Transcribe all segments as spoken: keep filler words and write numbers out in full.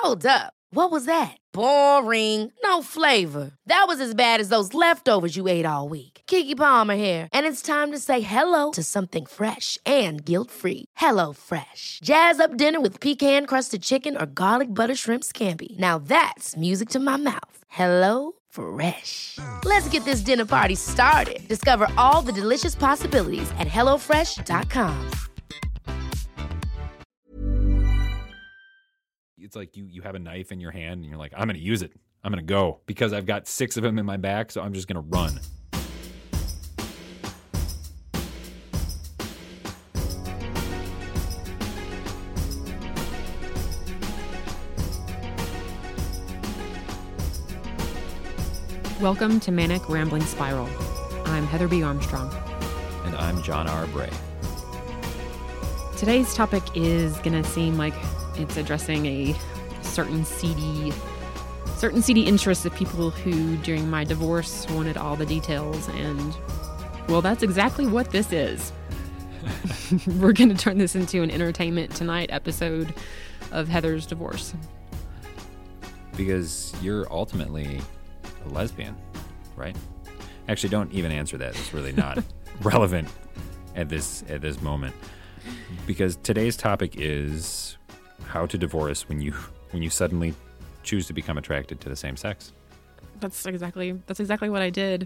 Hold up. What was that? Boring. No flavor. That was as bad as those leftovers you ate all week. Keke Palmer here, and it's time to say hello to something fresh and guilt-free. Hello Fresh. Jazz up dinner with pecan-crusted chicken or garlic butter shrimp scampi. Now that's music to my mouth. Hello Fresh. Let's get this dinner party started. Discover all the delicious possibilities at hello fresh dot com. It's like you, you have a knife in your hand and you're like, I'm going to use it. I'm going to go because I've got six of them in my back, so I'm just going to run. Welcome to Manic Rambling Spiral. I'm Heather B. Armstrong. And I'm John R. Bray. Today's topic is going to seem like it's addressing a certain seedy, certain seedy interests of people who, during my divorce, wanted all the details. And, well, that's exactly what this is. We're going to turn this into an Entertainment Tonight episode of Heather's divorce. Because you're ultimately a lesbian, right? Actually, don't even answer that. It's really not relevant at this at this moment. Because today's topic is how to divorce when you when you suddenly choose to become attracted to the same sex. That's exactly that's exactly what I did.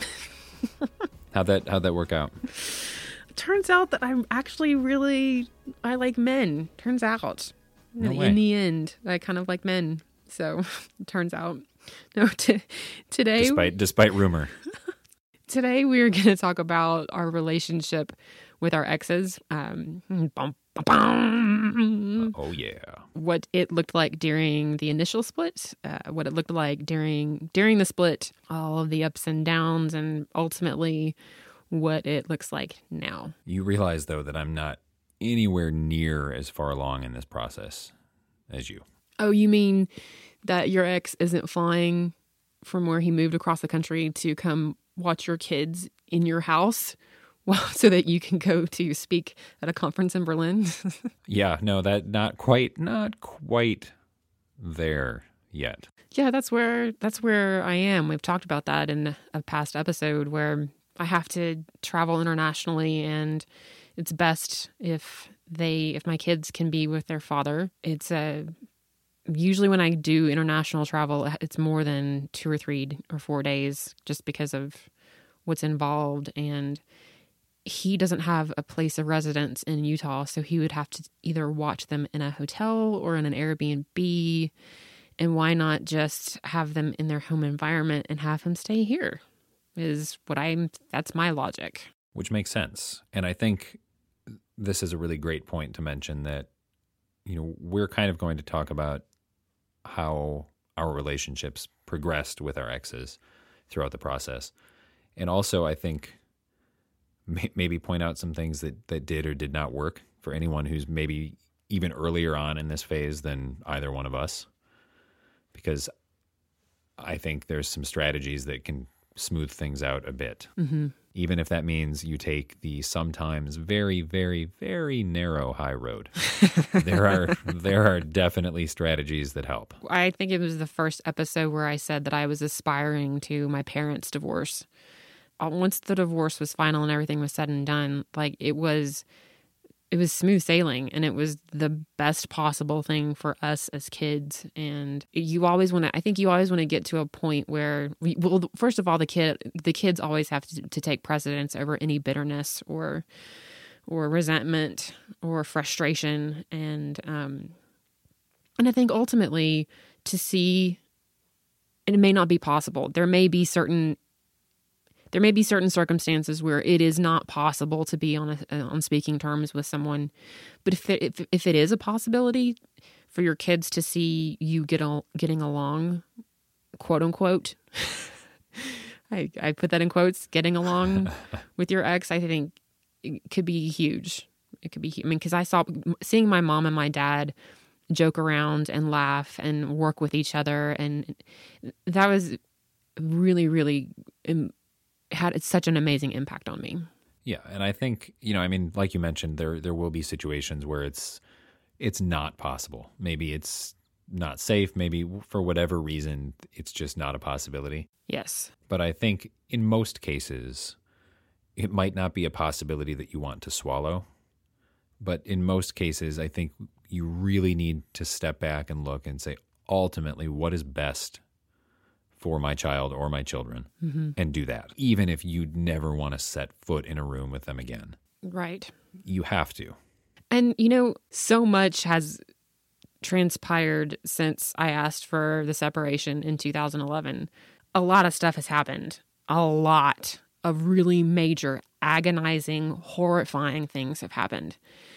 How'd that how'd that work out? Turns out that I'm actually really I like men. Turns out, No in, way. in the end, I kind of like men. So it turns out, no. T- today, Despite despite rumor. today we are going to talk about our relationship with our exes. Um, bum, bum, bum. Oh yeah. What it looked like during the initial split, uh, what it looked like during during the split, all of the ups and downs, and ultimately what it looks like now. You realize though that I'm not anywhere near as far along in this process as you. Oh, you mean that your ex isn't flying from where he moved across the country to come watch your kids in your house? Well, so that you can go to speak at a conference in Berlin? Yeah, no, that not quite, not quite there yet. Yeah, that's where that's where I am. We've talked about that in a past episode where I have to travel internationally, and it's best if they if my kids can be with their father. It's a usually when I do international travel, it's more than two or three or four days, just because of what's involved. And he doesn't have a place of residence in Utah, so he would have to either watch them in a hotel or in an Airbnb. And why not just have them in their home environment and have him stay here? Is what I'm, that's my logic. Which makes sense. And I think this is a really great point to mention that, you know, we're kind of going to talk about how our relationships progressed with our exes throughout the process. And also, I think maybe point out some things that, that did or did not work for anyone who's maybe even earlier on in this phase than either one of us. Because I think there's some strategies that can smooth things out a bit. Mm-hmm. Even if that means you take the sometimes very, very, very narrow high road. there are there are definitely strategies that help. I think it was the first episode where I said that I was aspiring to my parents' divorce. Uh, Once the divorce was final and everything was said and done, like it was, it was smooth sailing, and it was the best possible thing for us as kids. And you always want to, I think you always want to get to a point where, we, well, first of all, the kid, the kids always have to, to take precedence over any bitterness or, or resentment or frustration. And, um, and I think ultimately to see, and it may not be possible. There may be certain There may be certain circumstances where it is not possible to be on a, on speaking terms with someone, but if it, if if it is a possibility for your kids to see you get al- getting along, quote unquote, I I put that in quotes, getting along with your ex, I think it could be huge. It could be, I mean, because I saw seeing my mom and my dad joke around and laugh and work with each other, and that was really really. Um, had such an amazing impact on me. Yeah, and I think, you know, I mean, like you mentioned, there there will be situations where it's it's not possible. Maybe it's not safe. Maybe for whatever reason, it's just not a possibility. Yes. But I think in most cases, it might not be a possibility that you want to swallow. But in most cases, I think you really need to step back and look and say, ultimately, what is best for my child or my children, mm-hmm. and do that, even if you'd never want to set foot in a room with them again. Right. You have to. And, you know, so much has transpired since I asked for the separation in two thousand eleven. A lot of stuff has happened. A lot of really major, agonizing, horrifying things have happened.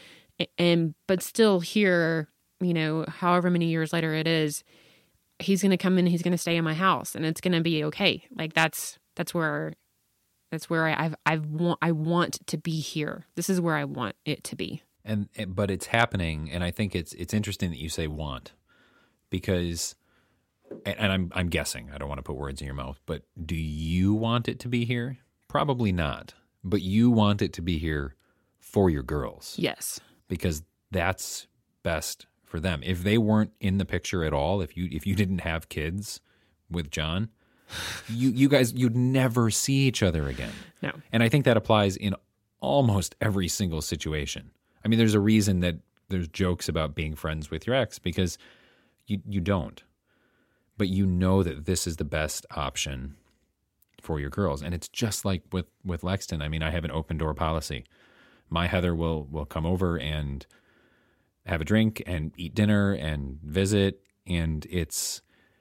And but still here, you know, however many years later it is, he's going to come in, he's going to stay in my house, and it's going to be okay. Like that's that's where that's where I I've, I've want I want to be here. This is where I want it to be. And but it's happening, and I think it's it's interesting that you say want, because, and, and I'm I'm guessing, I don't want to put words in your mouth, but do you want it to be here? Probably not. But you want it to be here for your girls. Yes. Because that's best for them. If they weren't in the picture at all, if you if you didn't have kids with John, you you guys you'd never see each other again. No. And I think that applies in almost every single situation. I mean, there's a reason that there's jokes about being friends with your ex, because you you don't. But you know that this is the best option for your girls. And it's just like with, with Lexton. I mean, I have an open door policy. My Heather will will come over and have a drink and eat dinner and visit. And it's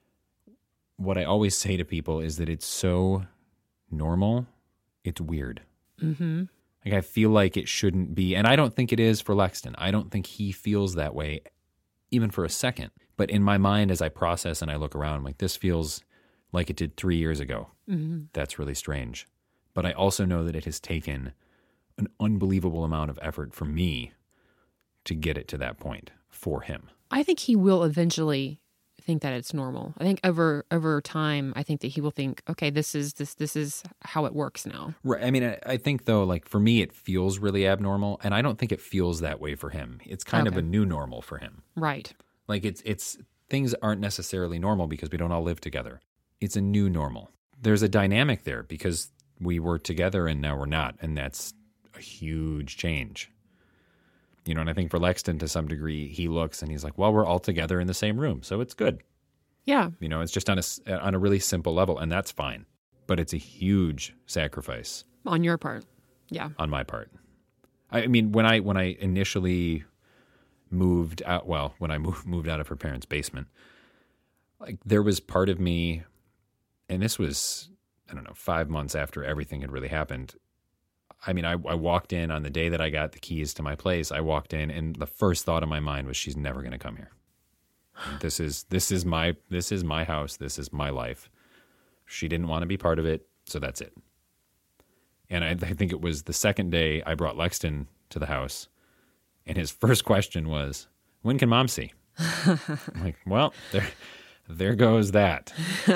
what I always say to people is that it's so normal, it's weird. Mm-hmm. Like I feel like it shouldn't be, and I don't think it is for Lexton. I don't think he feels that way even for a second. But in my mind, as I process and I look around, I'm like, this feels like it did three years ago. Mm-hmm. That's really strange. But I also know that it has taken an unbelievable amount of effort for me to get it to that point for him. I think he will eventually think that it's normal. I think over over time, I think that he will think, okay, this is this this is how it works now. Right. I mean, I, I think though, like for me, it feels really abnormal, and I don't think it feels that way for him. It's kind Okay. of a new normal for him. Right. Like it's it's things aren't necessarily normal because we don't all live together. It's a new normal. There's a dynamic there because we were together and now we're not, and that's a huge change. You know, and I think for Lexton, to some degree, he looks and he's like, well, we're all together in the same room, so it's good. Yeah. You know, it's just on a, on a really simple level, and that's fine. But it's a huge sacrifice. On your part. Yeah. On my part. I mean, when I when I initially moved out, well, when I moved, moved out of her parents' basement, like there was part of me, and this was, I don't know, five months after everything had really happened. I mean, I, I walked in on the day that I got the keys to my place. I walked in, and the first thought in my mind was, she's never going to come here. This is this is my this is my house. This is my life. She didn't want to be part of it, so that's it. And I, I think it was the second day I brought Lexton to the house, and his first question was, "When can Mom see?" I'm like, well, there, there goes that.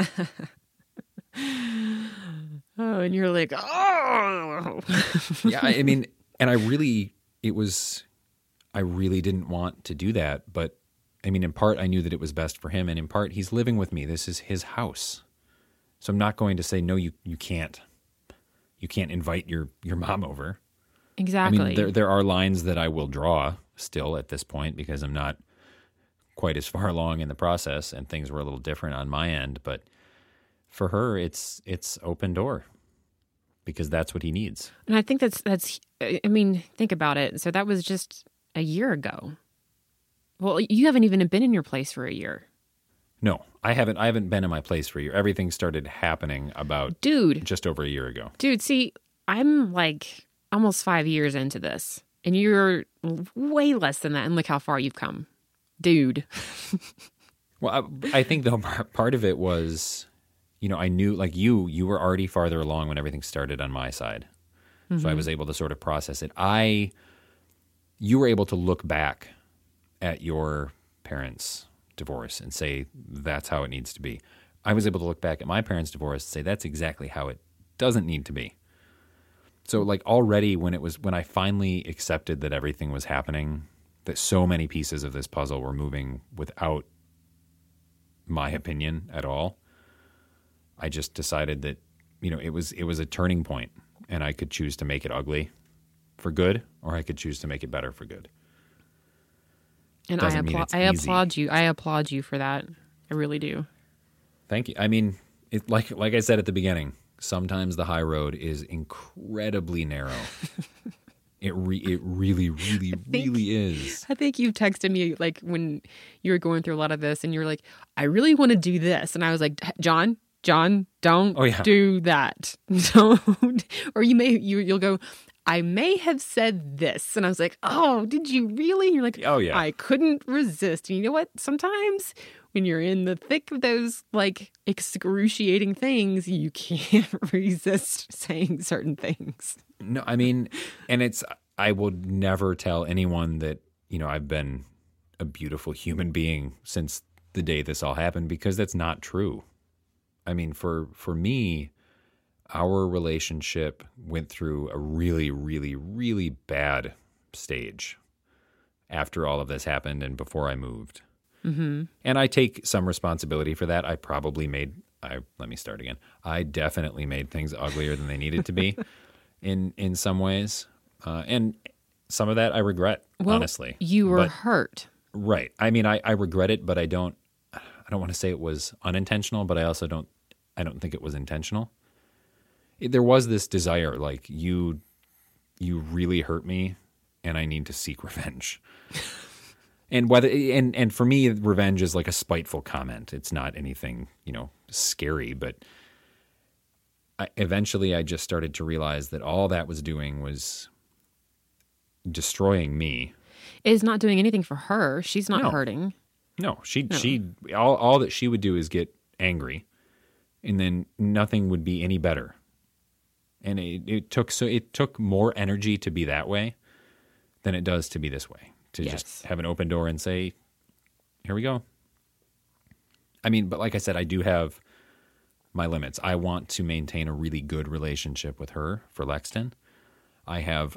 Oh, and you're like, oh. Yeah, I mean, and I really, it was, I really didn't want to do that, but I mean, in part, I knew that it was best for him, and in part, he's living with me. This is his house. So I'm not going to say, no, you, you can't. You can't invite your, your mom over. Exactly. I mean, there there are lines that I will draw still at this point because I'm not quite as far along in the process, and things were a little different on my end, but for her, it's it's open door because that's what he needs. And I think that's, that's. I mean, think about it. So that was just a year ago. Well, you haven't even been in your place for a year. No, I haven't. I haven't been in my place for a year. Everything started happening about dude, just over a year ago. Dude, see, I'm like almost five years into this, and you're way less than that. And look how far you've come, dude. Well, I, I think though part of it was, you know, I knew like you, you were already farther along when everything started on my side, mm-hmm. so I was able to sort of process it. I, you were able to look back at your parents' divorce and say, that's how it needs to be. I was able to look back at my parents' divorce and say, that's exactly how it doesn't need to be. So like already when it was, when I finally accepted that everything was happening, that so many pieces of this puzzle were moving without my opinion at all. I just decided that, you know, it was it was a turning point, and I could choose to make it ugly for good, or I could choose to make it better for good. And I applaud I applaud you. I applaud you for that. I really do. Thank you. I mean, it, like like I said at the beginning, sometimes the high road is incredibly narrow. It re, it really, really, think, really is. I think you texted me like when you were going through a lot of this, and you were like, "I really want to do this," and I was like, "John, John, don't oh, yeah. do that. Don't." Or you may you you'll go, "I may have said this," and I was like, "Oh, did you really?" And you're like, "Oh yeah, I couldn't resist." And you know what? Sometimes when you're in the thick of those like excruciating things, you can't resist saying certain things. No, I mean, and it's, I will never tell anyone that, you know, I've been a beautiful human being since the day this all happened, because that's not true. I mean, for, for me, our relationship went through a really, really, really bad stage after all of this happened and before I moved. Mm-hmm. And I take some responsibility for that. I probably made, I let me start again. I definitely made things uglier than they needed to be. in in some ways, uh, and some of that I regret, well, honestly. You were but, hurt. Right. I mean, I, I regret it, but I don't I don't want to say it was unintentional, but I also don't I don't think it was intentional. It, there was this desire, like, you you really hurt me and I need to seek revenge. and whether and, and for me, revenge is like a spiteful comment. It's not anything, you know, scary, but I, eventually I just started to realize that all that was doing was destroying me. Is not doing anything for her. She's not no. hurting. No, she no. she all all that she would do is get angry, and then nothing would be any better. And it, it took so it took more energy to be that way than it does to be this way. To yes. just have an open door and say, "Here we go." I mean, but like I said, I do have my limits. I want to maintain a really good relationship with her for Lexton. I have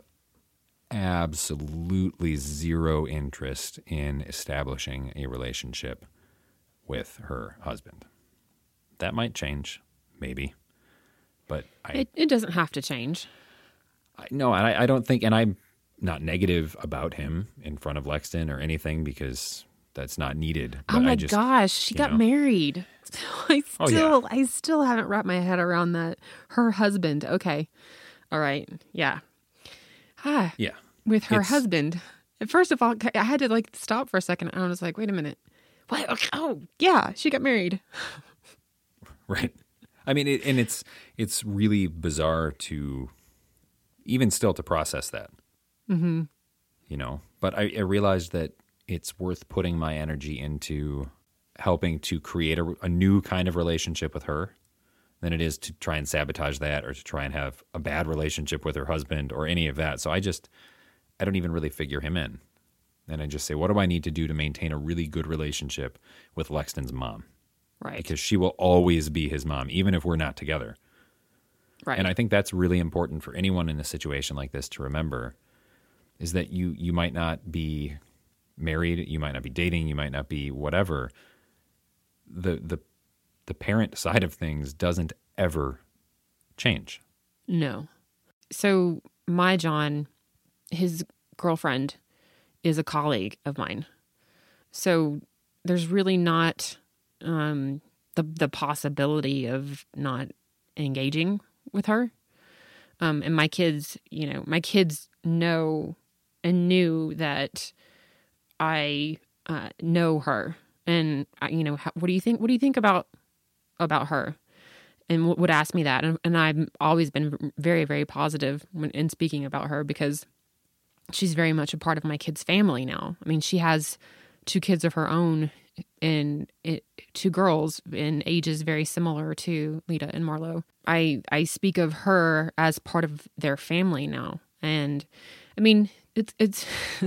absolutely zero interest in establishing a relationship with her husband. That might change, maybe, but I... It, it doesn't have to change. I, no, I, I don't think, and I'm not negative about him in front of Lexton or anything, because that's not needed. But oh my I just, gosh, she got know. married. I still, oh, yeah. I still haven't wrapped my head around that. Her husband. Okay, all right, yeah, ah, yeah, with her it's, husband. First of all, I had to like stop for a second. And I was like, wait a minute, what? Oh, yeah, she got married. Right. I mean, it, and it's it's really bizarre to even still to process that. Mm-hmm. You know, but I, I realized that it's worth putting my energy into helping to create a, a new kind of relationship with her than it is to try and sabotage that or to try and have a bad relationship with her husband or any of that. So I just, I don't even really figure him in. And I just say, what do I need to do to maintain a really good relationship with Lexton's mom? Right. Because she will always be his mom, even if we're not together. Right. And I think that's really important for anyone in a situation like this to remember, is that you, you might not be married, you might not be dating, you might not be whatever. The the the parent side of things doesn't ever change. No. So my John, his girlfriend is a colleague of mine. So there's really not um, the the possibility of not engaging with her. Um, and my kids, you know, my kids know and knew that I uh, know her, and I, you know, how, what do you think? What do you think about about her? And w- would ask me that, and, and I've always been very, very positive when in speaking about her, because she's very much a part of my kids' family now. I mean, she has two kids of her own, and it, two girls in ages very similar to Lita and Marlo. I I speak of her as part of their family now, and I mean, it's it's.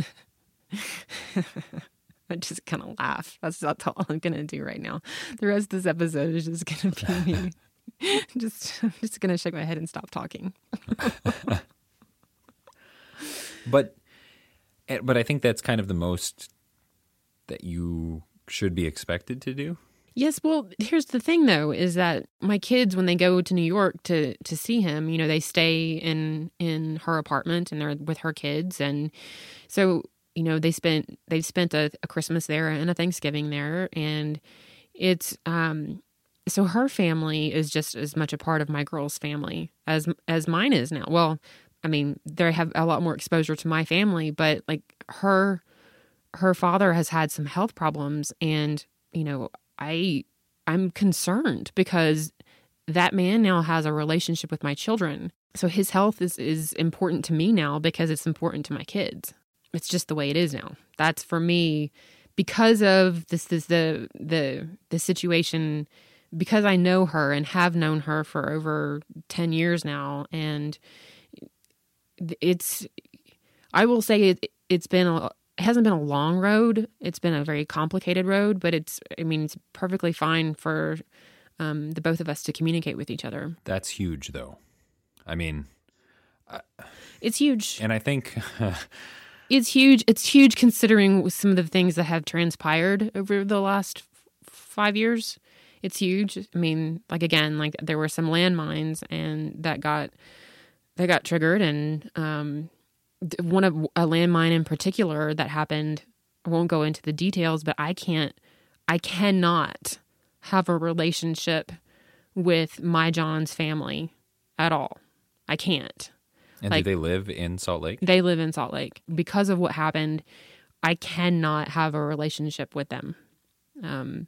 I just kind of laugh. That's that's all I'm gonna do right now. The rest of this episode is just gonna be me. just I'm just gonna shake my head and stop talking. But but I think that's kind of the most that you should be expected to do. Yes, well, here's the thing, though, is that my kids, when they go to New York to to see him, you know, they stay in in her apartment and they're with her kids, and so you know they spent they've spent a, a Christmas there and a Thanksgiving there, and it's um so her family is just as much a part of my girl's family as as mine is now. Well, I mean, they have a lot more exposure to my family, but like her her father has had some health problems, and you know. I, I'm concerned because that man now has a relationship with my children. So his health is, is important to me now because it's important to my kids. It's just the way it is now. That's for me because of this, this the, the, the situation, because I know her and have known her for over ten years now. And it's, I will say it, it's been a, It hasn't been a long road. It's been a very complicated road, but it's, I mean, it's perfectly fine for um, the both of us to communicate with each other. That's huge, though. I mean, I, it's huge. And I think it's huge. It's huge considering some of the things that have transpired over the last f- five years. It's huge. I mean, like, again, like there were some landmines and that got, that got triggered, and, um, one of a landmine in particular that happened, I won't go into the details, but I can't, I cannot have a relationship with my John's family at all. I can't. And like, do they live in Salt Lake? They live in Salt Lake. Because of what happened, I cannot have a relationship with them. Um,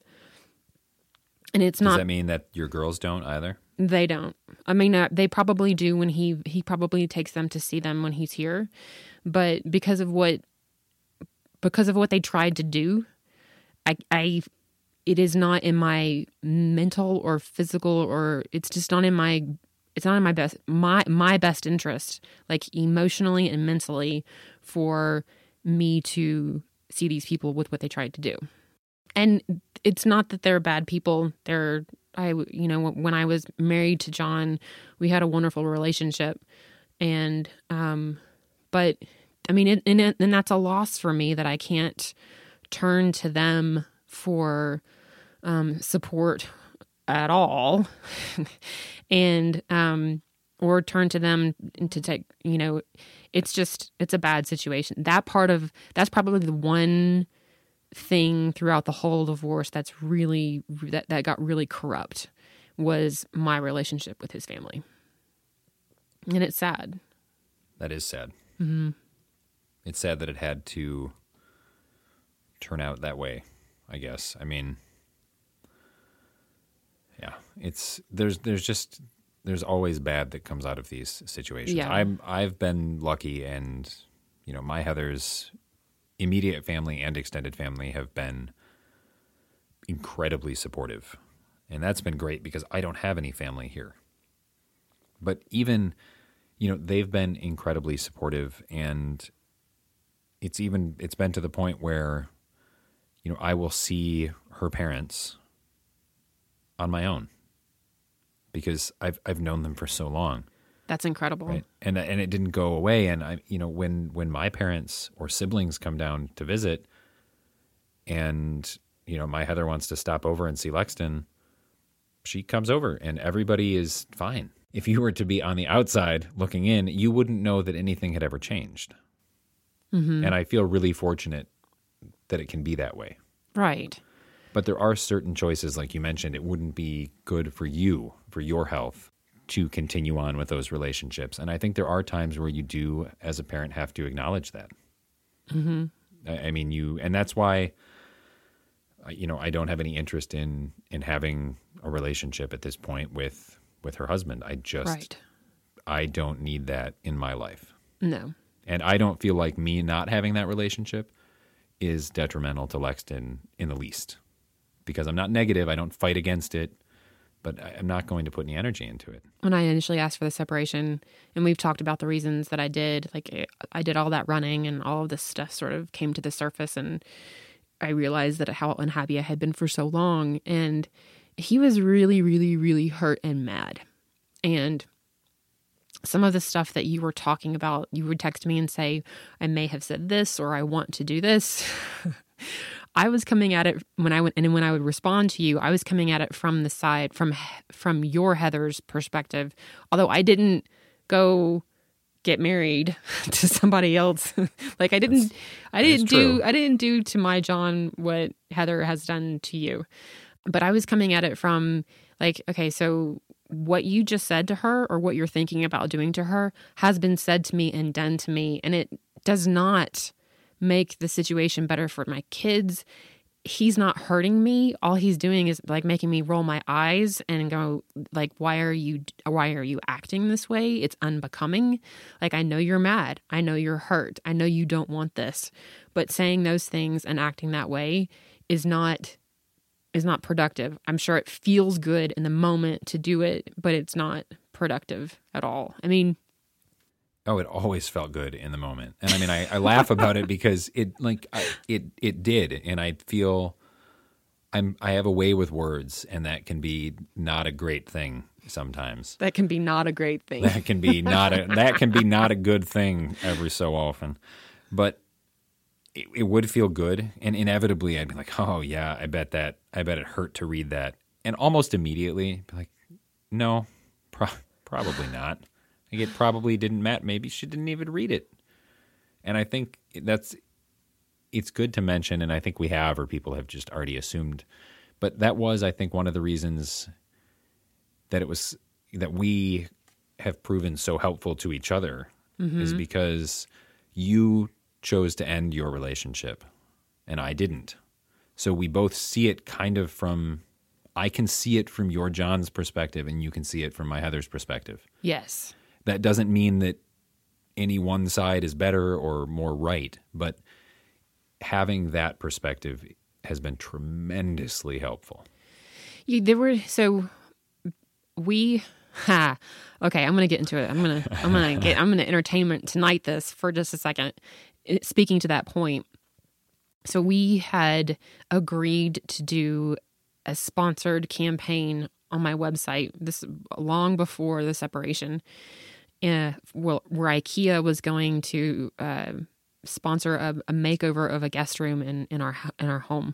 and it's Does not. Does that mean that your girls don't either? They don't. I mean, uh, they probably do when he, he probably takes them to see them when he's here. But because of what, because of what they tried to do, I, I, it is not in my mental or physical, or it's just not in my, it's not in my best, my, my best interest, like emotionally and mentally, for me to see these people with what they tried to do. And it's not that they're bad people. They're, I, you know, when I was married to John, we had a wonderful relationship, and, um, but I mean, it, and, it, and that's a loss for me that I can't turn to them for, um, support at all, and, um, or turn to them to take, you know, it's just, it's a bad situation. That part of, that's probably the one thing throughout the whole divorce that's really that, that got really corrupt was my relationship with his family, and it's sad. That is sad. Mm-hmm. It's sad that it had to turn out that way, I guess. I mean, yeah, it's there's there's just there's always bad that comes out of these situations. Yeah. I'm I've been lucky, and you know, my Heather's immediate family and extended family have been incredibly supportive. And that's been great because I don't have any family here. But even, you know, they've been incredibly supportive, and it's even, it's been to the point where, you know, I will see her parents on my own because I've, I've known them for so long. That's incredible. Right. And and it didn't go away. And I, you know, when when my parents or siblings come down to visit, and you know, my Heather wants to stop over and see Lexton, she comes over, and everybody is fine. If you were to be on the outside looking in, you wouldn't know that anything had ever changed. Mm-hmm. And I feel really fortunate that it can be that way. Right. But there are certain choices, like you mentioned, it wouldn't be good for you, for your health, to continue on with those relationships. And I think there are times where you do, as a parent, have to acknowledge that. Mm-hmm. I, I mean, you, and that's why, you know, I don't have any interest in, in having a relationship at this point with, with her husband. I just, right. I don't need that in my life. No. And I don't feel like me not having that relationship is detrimental to Lexton in the least, because I'm not negative. I don't fight against it. But I'm not going to put any energy into it. When I initially asked for the separation, and we've talked about the reasons that I did, like I did all that running and all of this stuff sort of came to the surface, and I realized that how unhappy I had been for so long. And he was really, really, really hurt and mad. And some of the stuff that you were talking about, you would text me and say, I may have said this, or I want to do this. I was coming at it when I went, and when I would respond to you, I was coming at it from the side, from from your Heather's perspective. Although I didn't go get married to somebody else. Like I didn't, That's, I didn't do, I didn't do to my John what Heather has done to you. But I was coming at it from like, okay, so what you just said to her or what you're thinking about doing to her has been said to me and done to me. And it does not make the situation better for my kids. He's not hurting me. All he's doing is like making me roll my eyes and go like, why are you, why are you acting this way? It's unbecoming. Like, I know you're mad. I know you're hurt. I know you don't want this, but saying those things and acting that way is not, is not productive. I'm sure it feels good in the moment to do it, but it's not productive at all. I mean, oh, it always felt good in the moment. And I mean, I, I laugh about it because it like I, it it did. And I feel I'm I have a way with words, and that can be not a great thing sometimes. That can be not a great thing. That can be not a that can be not a good thing every so often. But it, it would feel good, and inevitably I'd be like, oh yeah, I bet that I bet it hurt to read that. And almost immediately be like, no, pro- probably not. Like it probably didn't matter. Maybe she didn't even read it. And I think that's, it's good to mention, and I think we have, or people have just already assumed. But that was, I think, one of the reasons that it was, that we have proven so helpful to each other mm-hmm. is because you chose to end your relationship and I didn't. So we both see it kind of from, I can see it from your John's perspective and you can see it from my Heather's perspective. Yes. That doesn't mean that any one side is better or more right, but having that perspective has been tremendously helpful. You, there were so we ha okay. I'm gonna get into it. I'm gonna I'm gonna get I'm gonna entertainment tonight this for just a second. Speaking to that point, so we had agreed to do a sponsored campaign on my website. This long before the separation. Uh, well, where IKEA was going to uh, sponsor a, a makeover of a guest room in, in our in our home,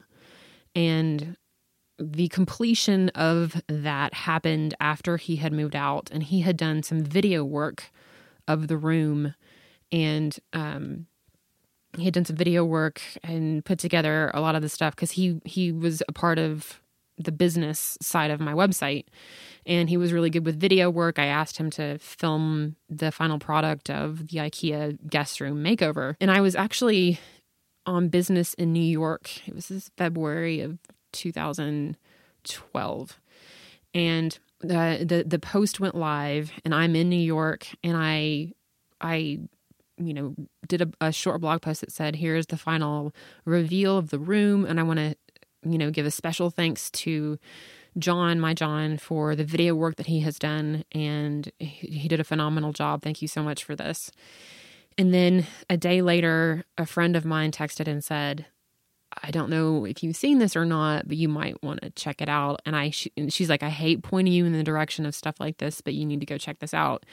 and the completion of that happened after he had moved out, and he had done some video work of the room, and um, he had done some video work and put together a lot of the stuff because he he was a part of the business side of my website. And he was really good with video work. I asked him to film the final product of the IKEA guest room makeover. And I was actually on business in New York. It was this February of two thousand twelve. And the, the the post went live and I'm in New York and I I you know did a, a short blog post that said, here's the final reveal of the room, and I want to you know give a special thanks to John, my John, for the video work that he has done, and he did a phenomenal job. Thank you so much for this. And then a day later, a friend of mine texted and said, I don't know if you've seen this or not, but you might want to check it out. And I, she, and she's like, I hate pointing you in the direction of stuff like this, but you need to go check this out.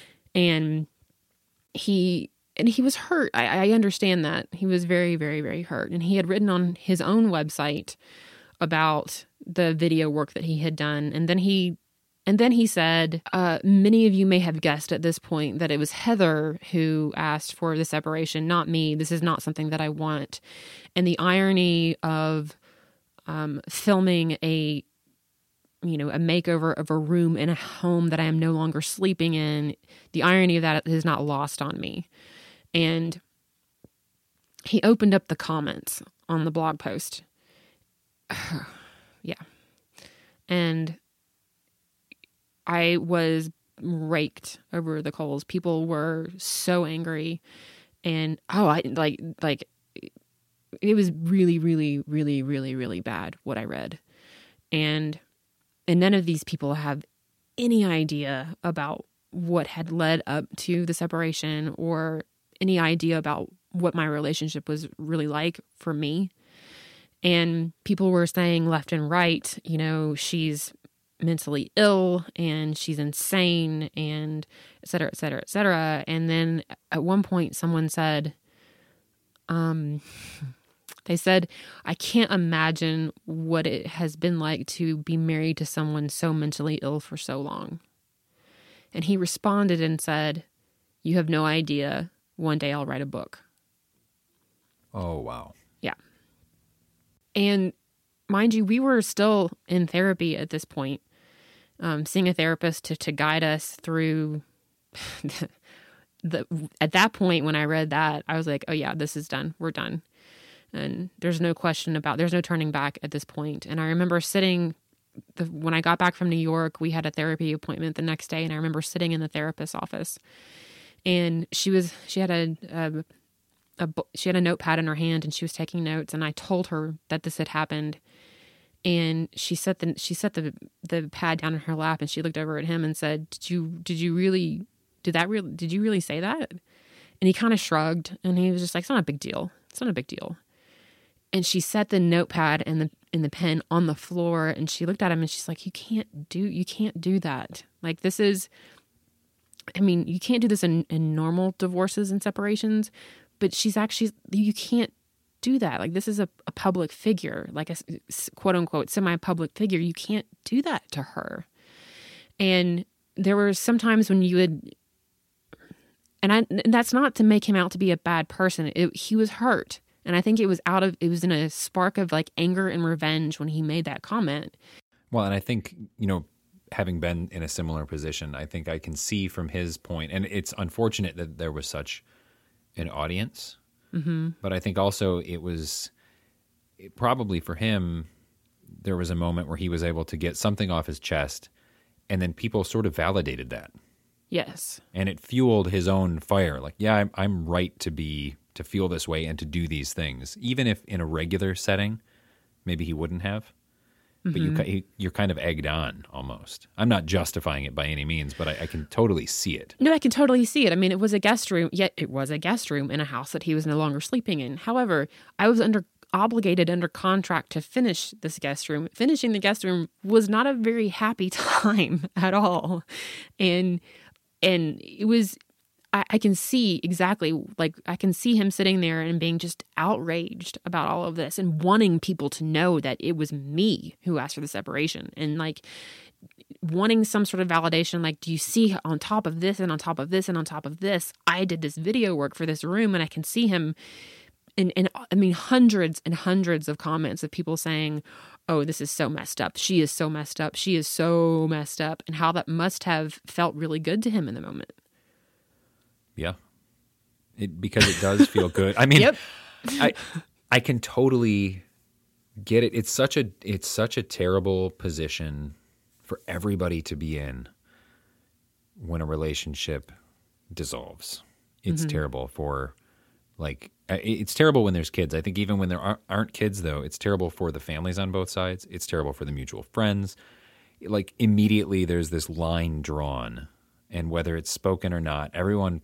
And he, and he was hurt. I, I understand that. He was very, very, very hurt. And he had written on his own website about the video work that he had done. And then he, and then he said, uh, many of you may have guessed at this point that it was Heather who asked for the separation, not me. This is not something that I want. And the irony of um, filming a, you know, a makeover of a room in a home that I am no longer sleeping in, the irony of that is not lost on me. And he opened up the comments on the blog post. Yeah. And I was raked over the coals. People were so angry. And, oh, I like, like, it was really, really, really, really, really bad what I read. And, and none of these people have any idea about what had led up to the separation or any idea about what my relationship was really like for me. And people were saying left and right, you know, she's mentally ill and she's insane and et cetera, et cetera, et cetera. And then at one point someone said, um, They said, I can't imagine what it has been like to be married to someone so mentally ill for so long. And he responded and said, you have no idea. One day I'll write a book. Oh, wow. Yeah. And mind you, we were still in therapy at this point, um, seeing a therapist to, to guide us through the, the, at that point, when I read that, I was like, oh yeah, this is done. We're done. And there's no question about, there's no turning back at this point. And I remember sitting, the, when I got back from New York, we had a therapy appointment the next day. And I remember sitting in the therapist's office, and she was, she had a, a A, she had a notepad in her hand, and she was taking notes, and I told her that this had happened, and she set the she set the the pad down in her lap, and she looked over at him and said, "Did you did you really did that really did you really say that?" And he kind of shrugged, and he was just like, "It's not a big deal. It's not a big deal." And she set the notepad and the and the pen on the floor, and she looked at him, and she's like, "You can't do you can't do that. Like, this is, I mean, you can't do this in, in normal divorces and separations." But she's actually, you can't do that. Like, this is a, a public figure, like a quote unquote semi-public figure. You can't do that to her. And there were some times when you would, and, I, and that's not to make him out to be a bad person. It, he was hurt. And I think it was out of, it was in a spark of like anger and revenge when he made that comment. Well, and I think, you know, having been in a similar position, I think I can see from his point, and it's unfortunate that there was such an audience, mm-hmm. but I think also it was it probably for him, there was a moment where he was able to get something off his chest, and then people sort of validated that. Yes. And it fueled his own fire. Like, yeah, I'm, I'm right to be, to feel this way and to do these things, even if in a regular setting, maybe he wouldn't have. But mm-hmm. you, you're kind of egged on almost. I'm not justifying it by any means, but I, I can totally see it. No, I can totally see it. I mean, it was a guest room, yet it was a guest room in a house that he was no longer sleeping in. However, I was under obligated under contract to finish this guest room. Finishing the guest room was not a very happy time at all. And and it was, I, I can see exactly, like, I can see him sitting there and being just outraged about all of this and wanting people to know that it was me who asked for the separation, and like wanting some sort of validation. Like, do you see, on top of this and on top of this and on top of this, I did this video work for this room. And I can see him in, in I mean, hundreds and hundreds of comments of people saying, oh, this is so messed up. She is so messed up. She is so messed up. And how that must have felt really good to him in the moment. Yeah, it, because it does feel good. I mean, yep. I I can totally get it. It's such a it's such a terrible position for everybody to be in when a relationship dissolves. It's mm-hmm. terrible for, like, it's terrible when there's kids. I think even when there aren't, aren't kids, though, it's terrible for the families on both sides. It's terrible for the mutual friends. Like, immediately there's this line drawn, and whether it's spoken or not, everyone.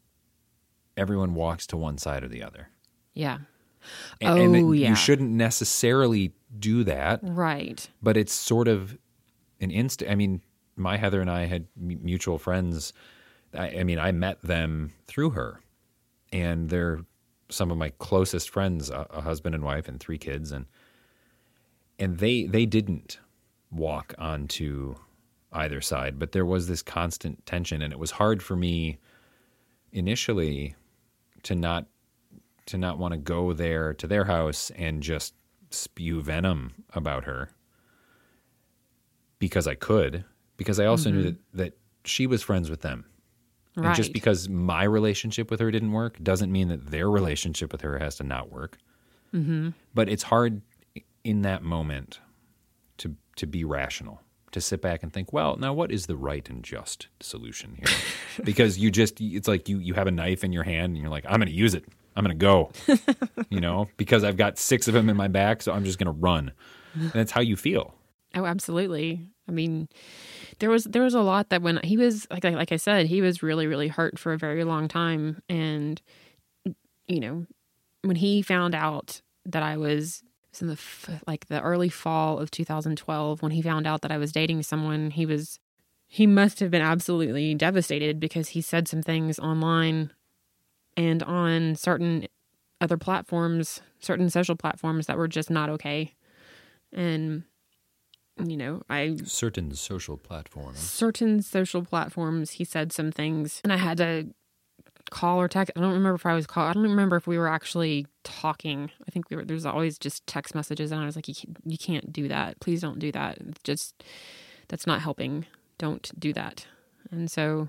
Everyone walks to one side or the other. Yeah. And, oh, and it, yeah. You shouldn't necessarily do that. Right. But it's sort of an instant. I mean, my Heather and I had mutual friends. I, I mean, I met them through her. And they're some of my closest friends, a, a husband and wife and three kids. And and they they didn't walk onto either side. But there was this constant tension. And it was hard for me initially to not to not want to go there to their house and just spew venom about her, because I could, because I also mm-hmm. knew that, that she was friends with them. Right. And just because my relationship with her didn't work doesn't mean that their relationship with her has to not work. Mm-hmm. But it's hard in that moment to to be rational, to sit back and think, well, now what is the right and just solution here? Because you just, it's like you, you have a knife in your hand and you're like, I'm going to use it. I'm going to go, you know, because I've got six of them in my back, so I'm just going to run. And that's how you feel. Oh, absolutely. I mean, there was there was a lot that when he was, like, like I said, he was really, really hurt for a very long time. And, you know, when he found out that I was, it was in the, like the early fall of two thousand twelve, when he found out that I was dating someone, he was, he must have been absolutely devastated, because he said some things online and on certain other platforms, certain social platforms that were just not okay. And, you know, I... Certain social platforms. Certain social platforms, he said some things, and I had to call or text. I don't remember if I was call. I don't remember if we were actually talking. I think we were, there's always just text messages, and I was like, you can't, you can't do that. Please don't do that. It's just, that's not helping. Don't do that. And so,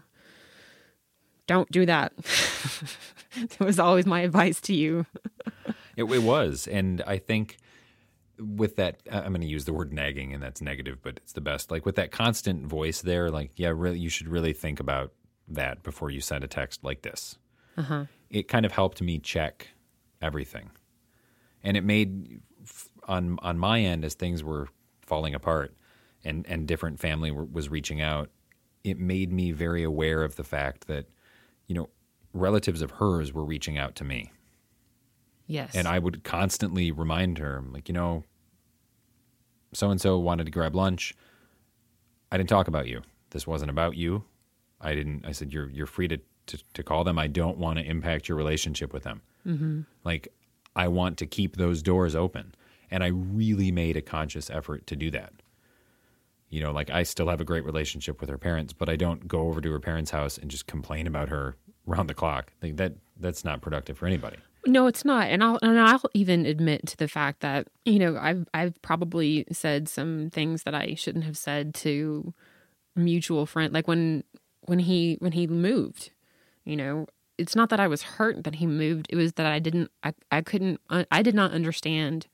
don't do that. It was always my advice to you. it, it was, and I think with that, I'm going to use the word nagging, and that's negative, but it's the best. Like with that constant voice there, like, yeah, really, you should really think about that before you send a text like this. Uh-huh. It kind of helped me check everything, and it made on on my end, as things were falling apart, and and different family were, was reaching out. It made me very aware of the fact that, you know, relatives of hers were reaching out to me. Yes. And I would constantly remind her, like, you know, so-and-so wanted to grab lunch. I didn't talk about you. This wasn't about you. I didn't, I said, you're you're free to, to, to call them. I don't want to impact your relationship with them. Mm-hmm. Like, I want to keep those doors open. And I really made a conscious effort to do that. You know, like, I still have a great relationship with her parents, but I don't go over to her parents' house and just complain about her round the clock. Like, that that's not productive for anybody. No, it's not. And I'll and I'll even admit to the fact that, you know, I've I've probably said some things that I shouldn't have said to a mutual friend. Like when when he when he moved, you know, it's not that I was hurt that he moved. It was that I didn't I, I couldn't I did not understand.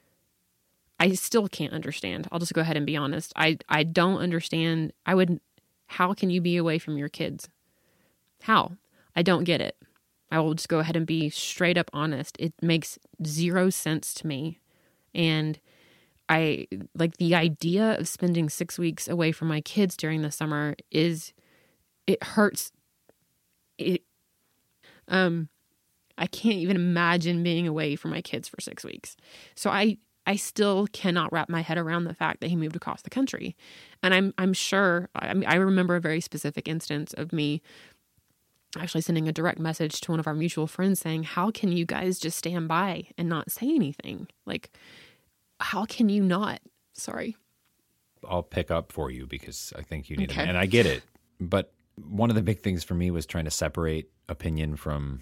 I still can't understand. I'll just go ahead and be honest. I I don't understand. I would how can you be away from your kids? How? I don't get it. I will just go ahead and be straight up honest. It makes zero sense to me. And I like the idea of spending six weeks away from my kids during the summer is, it hurts. It, um, I can't even imagine being away from my kids for six weeks. So I, I still cannot wrap my head around the fact that he moved across the country. And I'm, I'm sure, I mean, I remember a very specific instance of me actually sending a direct message to one of our mutual friends saying, how can you guys just stand by and not say anything? Like, how can you not? Sorry. I'll pick up for you because I think you need okay. it. And I get it. But one of the big things for me was trying to separate opinion from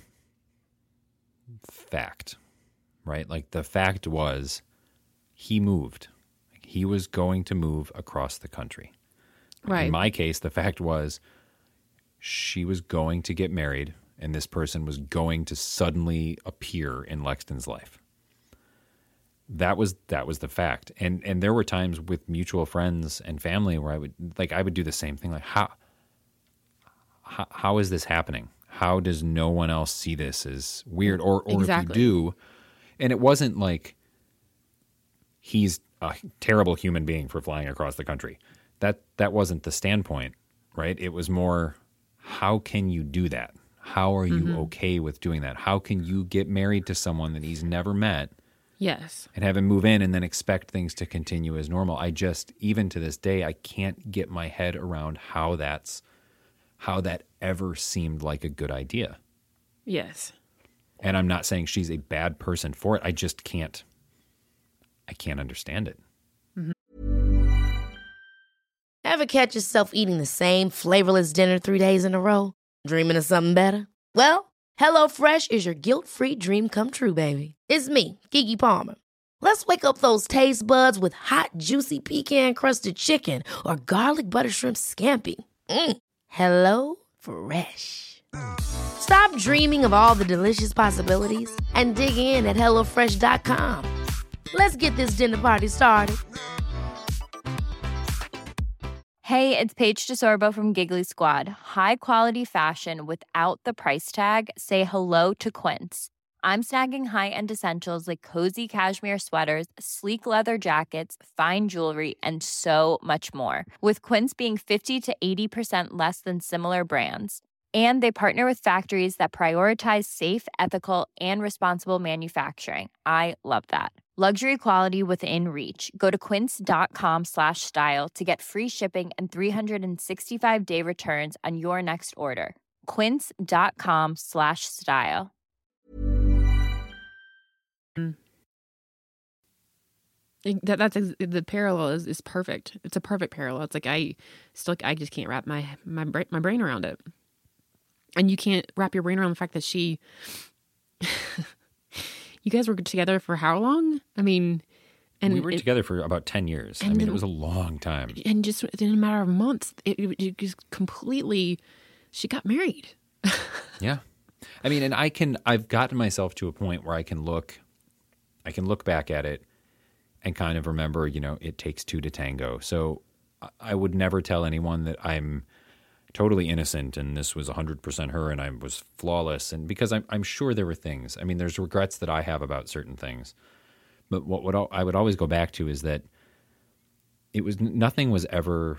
fact, right? Like, the fact was he moved. He was going to move across the country. Right. In my case, the fact was she was going to get married, and this person was going to suddenly appear in Lexton's life. That was that was the fact. And and there were times with mutual friends and family where I would like I would do the same thing. Like, how how, how is this happening? How does no one else see this as weird? Or or exactly. if you do, and it wasn't like he's a terrible human being for flying across the country. That that wasn't the standpoint, right? It was more, how can you do that? How are you mm-hmm. okay with doing that? How can you get married to someone that he's never met? Yes. And have him move in and then expect things to continue as normal? I just, even to this day, I can't get my head around how that's, how that ever seemed like a good idea. Yes. And I'm not saying she's a bad person for it. I just can't, I can't understand it. Ever catch yourself eating the same flavorless dinner three days in a row? Dreaming of something better? Well, HelloFresh is your guilt-free dream come true, baby. It's me, Keke Palmer. Let's wake up those taste buds with hot, juicy pecan-crusted chicken or garlic butter shrimp scampi. Mm. Hello Fresh. Stop dreaming of all the delicious possibilities and dig in at hello fresh dot com. Let's get this dinner party started. Hey, it's Paige DeSorbo from Giggly Squad. High quality fashion without the price tag. Say hello to Quince. I'm snagging high-end essentials like cozy cashmere sweaters, sleek leather jackets, fine jewelry, and so much more. With Quince being fifty to eighty percent less than similar brands. And they partner with factories that prioritize safe, ethical, and responsible manufacturing. I love that. Luxury quality within reach. Go to quince.com slash style to get free shipping and three sixty-five day returns on your next order. Quince.com slash style. That that's ex- the parallel is, is perfect. It's a perfect parallel. It's like I still I just can't wrap my my bra- my brain around it, and you can't wrap your brain around the fact that she. You guys were together for how long? I mean, and we were it, together for about ten years. I mean, it was a long time. And just in a matter of months, it, it, it just completely. She got married. Yeah, I mean, and I can. I've gotten myself to a point where I can look, I can look back at it. And kind of remember, you know, it takes two to tango. So I would never tell anyone that I'm totally innocent and this was one hundred percent her and I was flawless. And because I'm, I'm sure there were things. I mean, there's regrets that I have about certain things. But what, what I would always go back to is that it was nothing was ever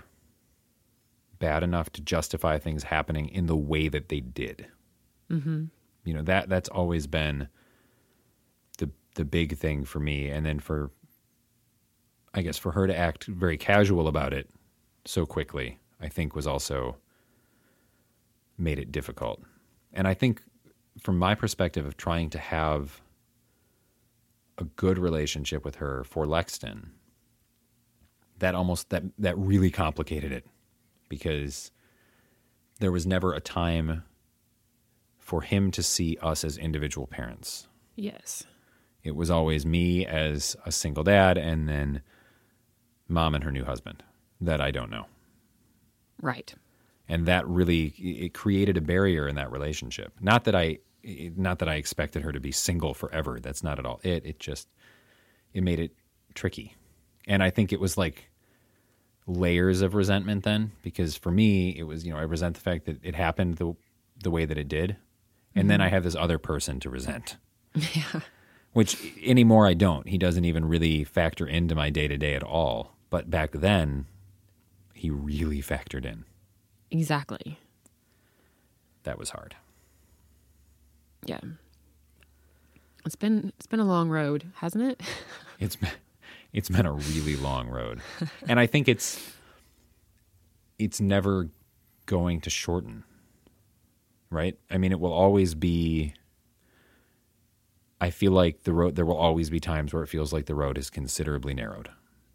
bad enough to justify things happening in the way that they did. Mm-hmm. You know, that that's always been the the big thing for me. And then for I guess for her to act very casual about it so quickly, I think was also made it difficult. And I think from my perspective of trying to have a good relationship with her for Lexton, that almost, that, that really complicated it because there was never a time for him to see us as individual parents. Yes. It was always me as a single dad and then Mom and her new husband that I don't know. Right. And that really, it created a barrier in that relationship. Not that I, not that I expected her to be single forever. That's not at all it. It just, it made it tricky. And I think it was like layers of resentment then, because for me, it was, you know, I resent the fact that it happened the, the way that it did. And mm-hmm. then I have this other person to resent. Yeah. Which anymore I don't. He doesn't even really factor into my day-to-day at all. But back then, he really factored in. Exactly. That was hard. Yeah. It's been it's been a long road, hasn't it? It's been, it's been a really long road. And I think it's it's never going to shorten. Right? I mean, it will always be I feel like the road there will always be times where it feels like the road is considerably narrowed.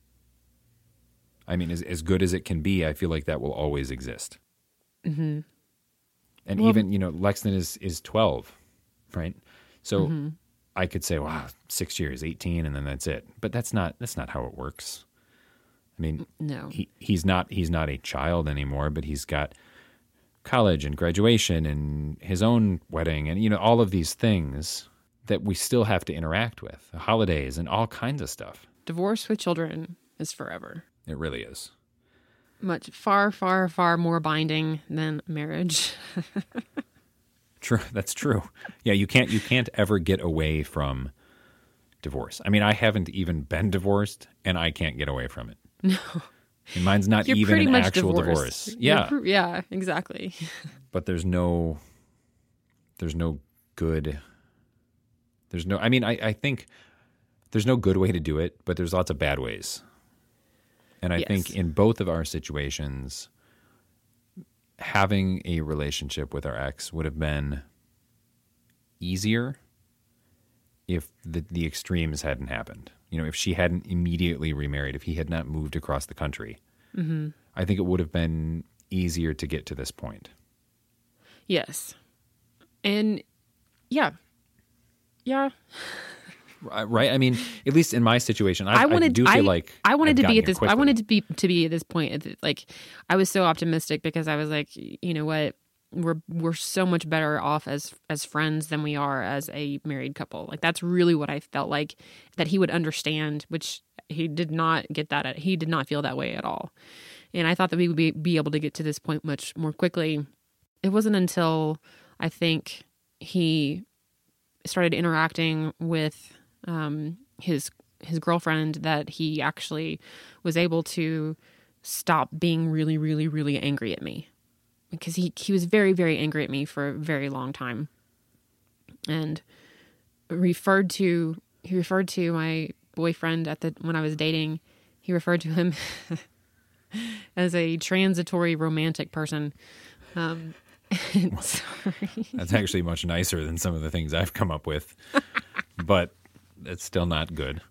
I mean, as as good as it can be, I feel like that will always exist. Mm-hmm. And well, even, you know, Lexton is, is twelve, right? So mm-hmm. I could say, wow, six years, eighteen, and then that's it. But that's not that's not how it works. I mean, no, he he's not he's not a child anymore, but he's got college and graduation and his own wedding and, you know, all of these things that we still have to interact with, holidays and all kinds of stuff. Divorce with children is forever. It really is. Much, far, far, far more binding than marriage. True, that's true. Yeah, you can't you can't ever get away from divorce. I mean, I haven't even been divorced, and I can't get away from it. No. And mine's not You're even pretty an much actual divorced. divorce. Yeah. Pr- yeah, exactly. But there's no there's no good there's no I mean, I, I think there's no good way to do it, but there's lots of bad ways. And I yes. think in both of our situations, having a relationship with our ex would have been easier if the, the extremes hadn't happened. You know, if she hadn't immediately remarried, if he had not moved across the country, mm-hmm. I think it would have been easier to get to this point. Yes. And yeah. Yeah. Right. I mean, at least in my situation, I, I wanted. I do feel I, like I wanted I've to be at gotten this. here I wanted quickly. to be to be at this point. Like, I was so optimistic because I was like, you know what, we're we're so much better off as as friends than we are as a married couple. Like, that's really what I felt like that he would understand, which he did not get that. At, he did not feel that way at all. And I thought that we would be, be able to get to this point much more quickly. It wasn't until I think he started interacting with um, his his girlfriend that he actually was able to stop being really, really, really angry at me, because he he was very, very angry at me for a very long time, and referred to he referred to my boyfriend at the when I was dating. He referred to him as a transitory romantic person. Um, sorry. That's actually much nicer than some of the things I've come up with. But That's still not good.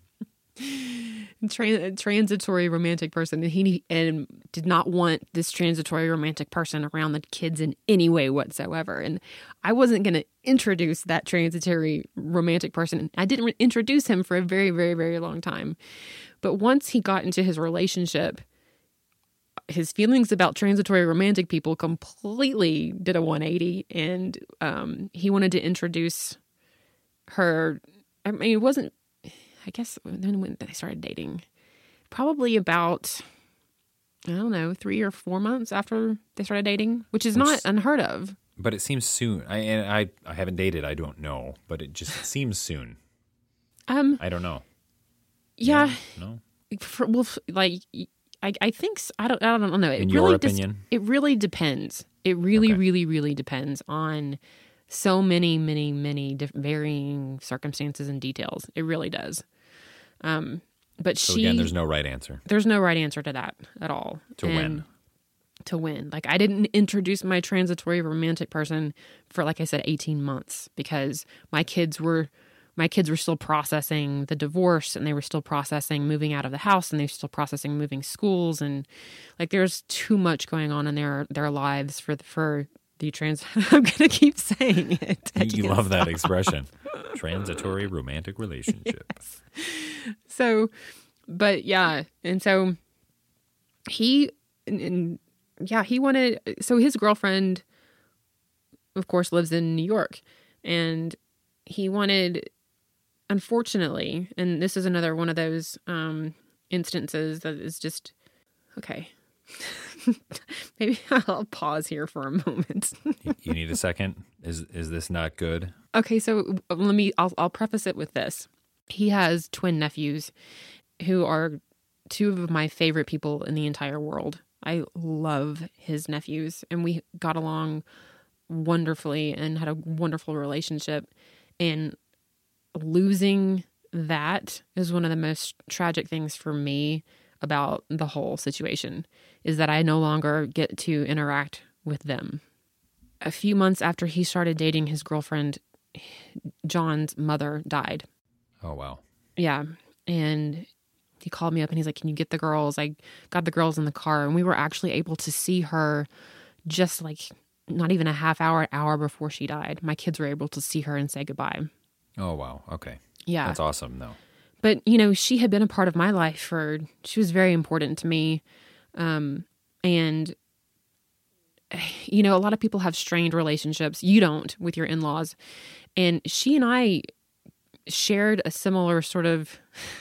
Tran- transitory romantic person, and he and did not want this transitory romantic person around the kids in any way whatsoever. And I wasn't going to introduce that transitory romantic person. I didn't re- introduce him for a very, very, very long time. But once he got into his relationship, his feelings about transitory romantic people completely did a one eighty, and um, he wanted to introduce her. I mean, it wasn't. I guess then when they started dating, probably about, I don't know, three or four months after they started dating, which is which, not unheard of. But it seems soon. I and I, I haven't dated. I don't know, but it just seems soon. Um, I don't know. Yeah. No. For, well, like I, I think I don't. I don't know. It In really your opinion, dis- it really depends. It really, okay. really, really depends on so many, many, many different varying circumstances and details. It really does. Um, but so she, again, there's no right answer. There's no right answer to that at all. To and win. To win. Like I didn't introduce my transitory romantic person for, like I said, eighteen months because my kids were, my kids were still processing the divorce, and they were still processing moving out of the house, and they were still processing moving schools. And like, there's too much going on in their, their lives for, for, The trans. I'm gonna keep saying it. I You love stop. that expression, transitory romantic relationship. Yes. So, but yeah, and so he, and, and yeah, he wanted. So his girlfriend, of course, lives in New York, and he wanted. Unfortunately, and this is another one of those um, instances that is just okay. Maybe I'll pause here for a moment. You need a second? Is is this not good? Okay, so let me, I'll, I'll preface it with this. He has twin nephews who are two of my favorite people in the entire world. I love his nephews, and we got along wonderfully and had a wonderful relationship. And losing that is one of the most tragic things for me about the whole situation, is that I no longer get to interact with them. A few months after he started dating his girlfriend, John's mother died. Oh, wow. Yeah. And he called me up and he's like, can you get the girls? I got the girls in the car, and we were actually able to see her just like not even a half hour, hour before she died. My kids were able to see her and say goodbye. Oh, wow. Okay. Yeah. That's awesome, though. But, you know, she had been a part of my life for, she was very important to me. Um, and, you know, a lot of people have strained relationships. You don't with your in-laws. And she and I shared a similar sort of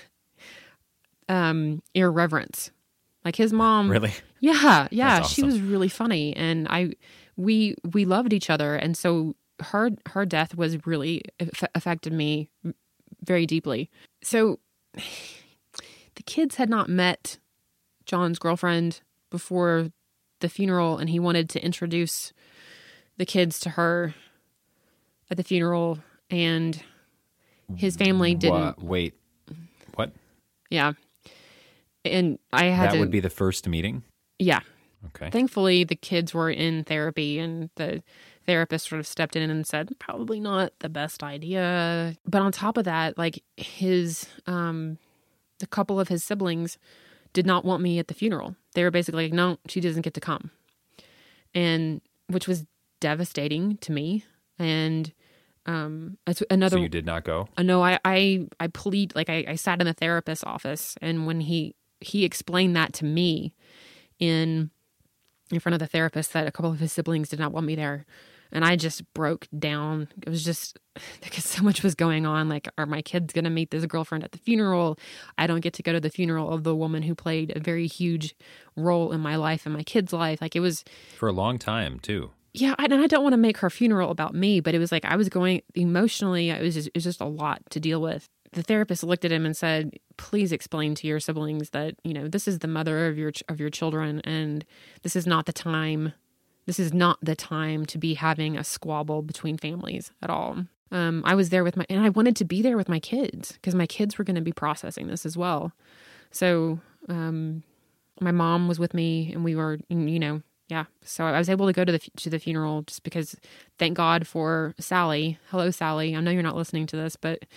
um, irreverence. Like his mom. Really? Yeah. Yeah. That's She awesome. was really funny. And I, we, we loved each other. And so her, her death was really affected me very deeply. So the kids had not met John's girlfriend before the funeral, and he wanted to introduce the kids to her at the funeral, and his family didn't. Wha- wait, what? Yeah. And I had That to. would be the first meeting? Yeah. Okay. Thankfully, the kids were in therapy, and the therapist sort of stepped in and said, probably not the best idea. But on top of that, like his, um, a couple of his siblings did not want me at the funeral. They were basically like, no, she doesn't get to come. And which was devastating to me. And, um, it's another, So you did not go? uh, no, I, I, I plead, like I, I sat in the therapist's office, and when he, he explained that to me in, in front of the therapist, that a couple of his siblings did not want me there. And I just broke down. It was just because so much was going on. Like, are my kids going to meet this girlfriend at the funeral? I don't get to go to the funeral of the woman who played a very huge role in my life and my kids' life. Like, it was For a long time, too. Yeah, and I don't want to make her funeral about me, but it was like I was going emotionally. It was just, it was just a lot to deal with. The therapist looked at him and said, "Please explain to your siblings that, you know, this is the mother of your of your children, and this is not the time. This is not the time to be having a squabble between families at all." Um, I was there with my, and I wanted to be there with my kids because my kids were going to be processing this as well. So um, my mom was with me, and we were, you know. Yeah, so I was able to go to the to the funeral just because, thank God for Sally. Hello, Sally. I know you're not listening to this, but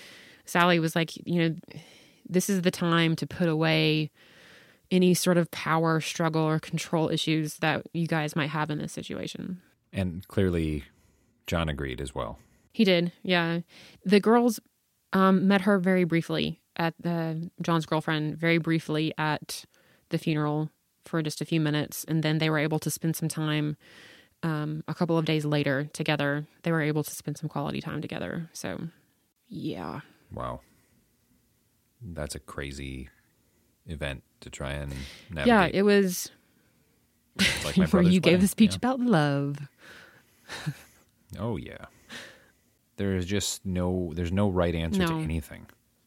Sally was like, you know, this is the time to put away any sort of power struggle or control issues that you guys might have in this situation. And clearly John agreed as well. He did, yeah. The girls um, met her very briefly at the John's girlfriend, very briefly at the funeral for just a few minutes. And then they were able to spend some time um, a couple of days later together. They were able to spend some quality time together. So, yeah. Wow. That's a crazy event to try and navigate. Yeah, it was like my where you brother's gave wedding. the speech Yeah. about love. Oh, yeah. There's just no, there's no right answer to No. anything.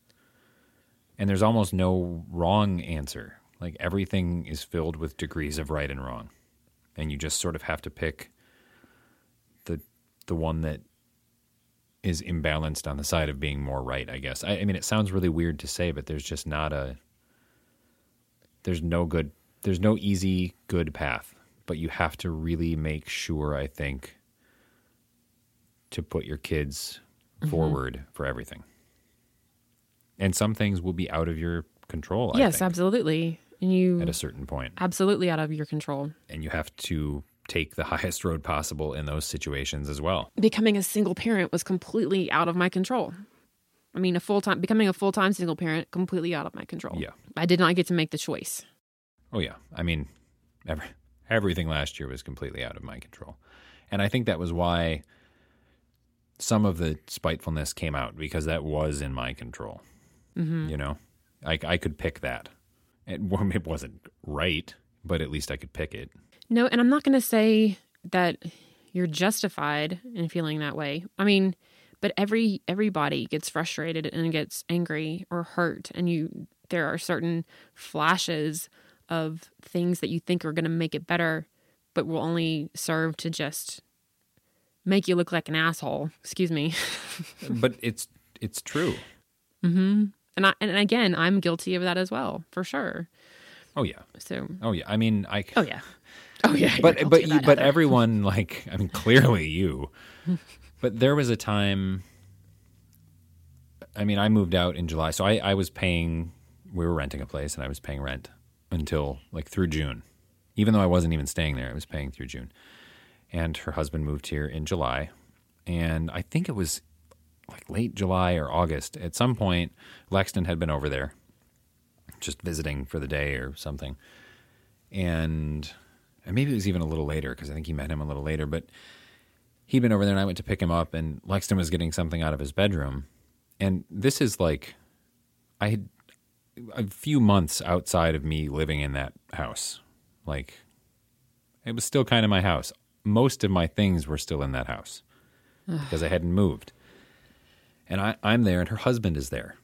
And there's almost no wrong answer. Like everything is filled with degrees of right and wrong. And you just sort of have to pick the the one that is imbalanced on the side of being more right, I guess. I, I mean, it sounds really weird to say, but there's just not a, there's no good, there's no easy, good path. But you have to really make sure, I think, to put your kids Mm-hmm. forward for everything. And some things will be out of your control, I Yes, think, absolutely. And you at a certain point. absolutely out of your control. And you have to take the highest road possible in those situations as well. Becoming a single parent was completely out of my control. I mean, a full-time becoming a full-time single parent, completely out of my control. Yeah. I did not get to make the choice. Oh, yeah. I mean, every, everything last year was completely out of my control. And I think that was why some of the spitefulness came out, because that was in my control. Mm-hmm. You know, I, I could pick that. It, it wasn't right, but at least I could pick it. No, and I'm not going to say that you're justified in feeling that way. I mean, but every everybody gets frustrated and gets angry or hurt, and you there are certain flashes of things that you think are going to make it better, but will only serve to just make you look like an asshole. Excuse me. But it's it's true. Mm-hmm. And I, and again, I'm guilty of that as well, for sure. Oh, yeah. So, Oh, yeah. I mean, I... oh yeah, oh yeah. you're But guilty but of you, that, but Heather. everyone, like, I mean, clearly you. But there was a time, I mean, I moved out in July, so I, I was paying, we were renting a place, and I was paying rent until, like, through June. Even though I wasn't even staying there, I was paying through June. And her husband moved here in July, and I think it was, like, late July or August. At some point, Lexton had been over there, just visiting for the day or something. And, and maybe it was even a little later, because I think he met him a little later, but he'd been over there, and I went to pick him up, and Lexton was getting something out of his bedroom. And this is like, I had a few months outside of me living in that house. Like, it was still kind of my house. Most of my things were still in that house because I hadn't moved. And I, I'm there, and her husband is there.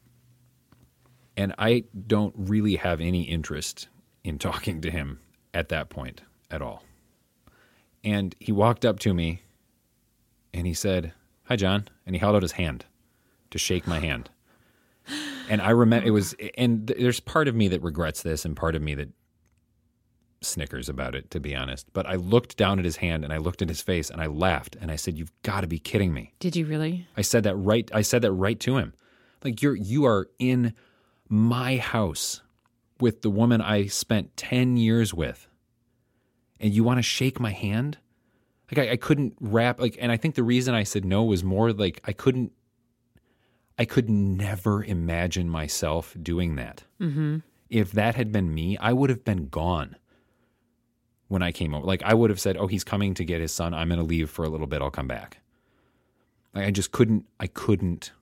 And I don't really have any interest in talking to him at that point at all. And he walked up to me, and he said, "Hi, John." And he held out his hand to shake my hand. And I remember it was, and there's part of me that regrets this and part of me that snickers about it, to be honest. But I looked down at his hand, and I looked at his face, and I laughed, and I said, "You've got to be kidding me." Did you really? I said that right. I said that right to him. Like, you're, you are in my house with the woman I spent ten years with, and you want to shake my hand? Like, I, I couldn't wrap, like, and I think the reason I said no was more like I couldn't, I could never imagine myself doing that. Mm-hmm. If that had been me, I would have been gone when I came over. Like, I would have said, "Oh, he's coming to get his son. I'm going to leave for a little bit. I'll come back." Like, I just couldn't, I couldn't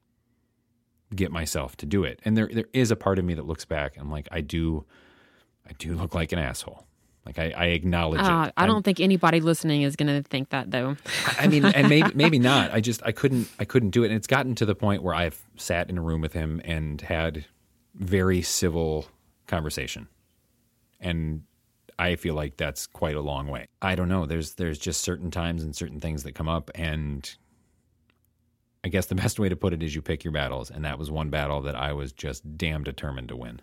get myself to do it. And there, there is a part of me that looks back and I'm like, I do, I do look like an asshole. Like, I, I acknowledge Uh, it. I I'm- don't think anybody listening is going to think that, though. I mean, and maybe maybe not. I just I couldn't I couldn't do it. And it's gotten to the point where I've sat in a room with him and had very civil conversation. And I feel like that's quite a long way. I don't know. There's there's just certain times and certain things that come up, and I guess the best way to put it is you pick your battles, and that was one battle that I was just damn determined to win.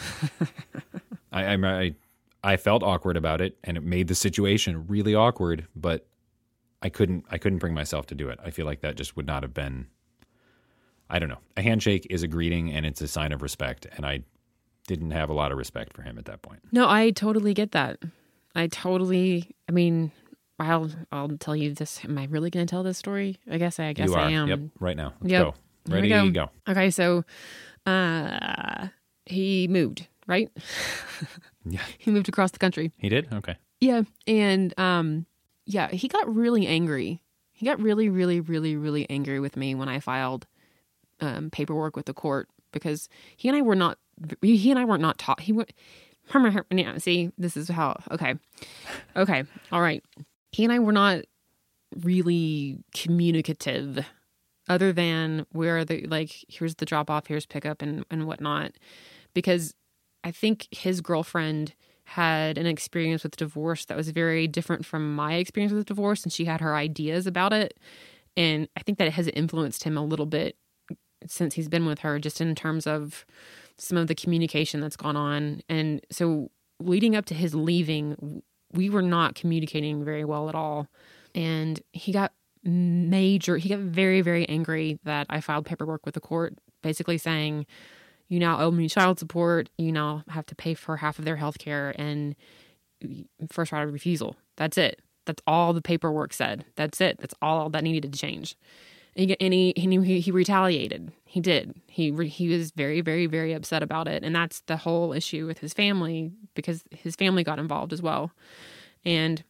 I, I I I felt awkward about it, and it made the situation really awkward, but I couldn't I couldn't bring myself to do it. I feel like that just would not have been. I don't know. A handshake is a greeting and it's a sign of respect. And I didn't have a lot of respect for him at that point. No, I totally get that. I totally, I mean, I'll I'll tell you this. Am I really going to tell this story? I guess I, I guess you are. I am. Yep, right now. Let's Yep. go. Here Ready, we go. go. Okay, so uh, he moved, right? Yeah. He moved across the country. He did? Okay. Yeah, and um, yeah, he got really angry. He got really, really, really, really angry with me when I filed um, paperwork with the court because he and I were not. He and I were not taught. He would. See, this is how. Okay, okay, all right. He and I were not really communicative, other than where the like here's the drop off, here's pickup, and and whatnot. Because I think his girlfriend had an experience with divorce that was very different from my experience with divorce, and she had her ideas about it. And I think that it has influenced him a little bit since he's been with her, just in terms of some of the communication that's gone on. And so leading up to his leaving, we were not communicating very well at all. And he got major, he got very, very angry that I filed paperwork with the court, basically saying, you now owe me child support. You now have to pay for half of their health care and first right of refusal. That's it. That's all the paperwork said. That's it. That's all that needed to change. And he, and he, he, he retaliated. He did. He he was very, very, very upset about it. And that's the whole issue with his family, because his family got involved as well. And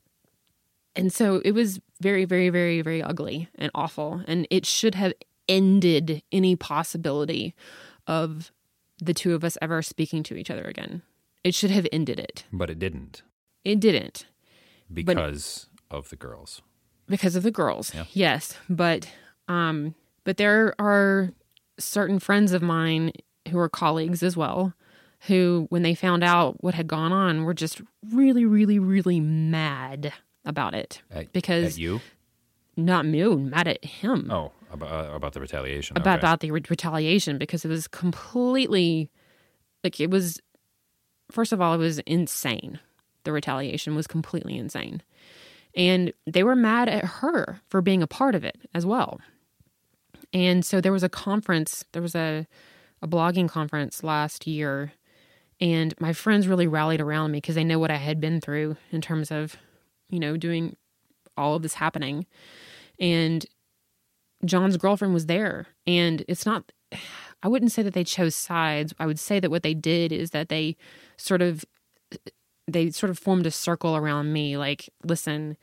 and so it was very, very, very, very ugly and awful. And it should have ended any possibility of the two of us ever speaking to each other again. It should have ended it. But it didn't. It didn't. Because but, of the girls. Because of the girls, yeah. Yes. But um, but there are certain friends of mine who are colleagues as well, who, when they found out what had gone on, were just really, really, really mad about it. At, because at you? Not me, mad at him. Oh, about, uh, about the retaliation. About, okay. about the re- retaliation, because it was completely, like it was, first of all, it was insane. The retaliation was completely insane. And they were mad at her for being a part of it as well. And so there was a conference, there was a, a blogging conference last year, and my friends really rallied around me because they know what I had been through in terms of, you know, doing all of this happening. And John's girlfriend was there. And it's not, I wouldn't say that they chose sides. I would say that what they did is that they sort of, they sort of formed a circle around me. Like, listen,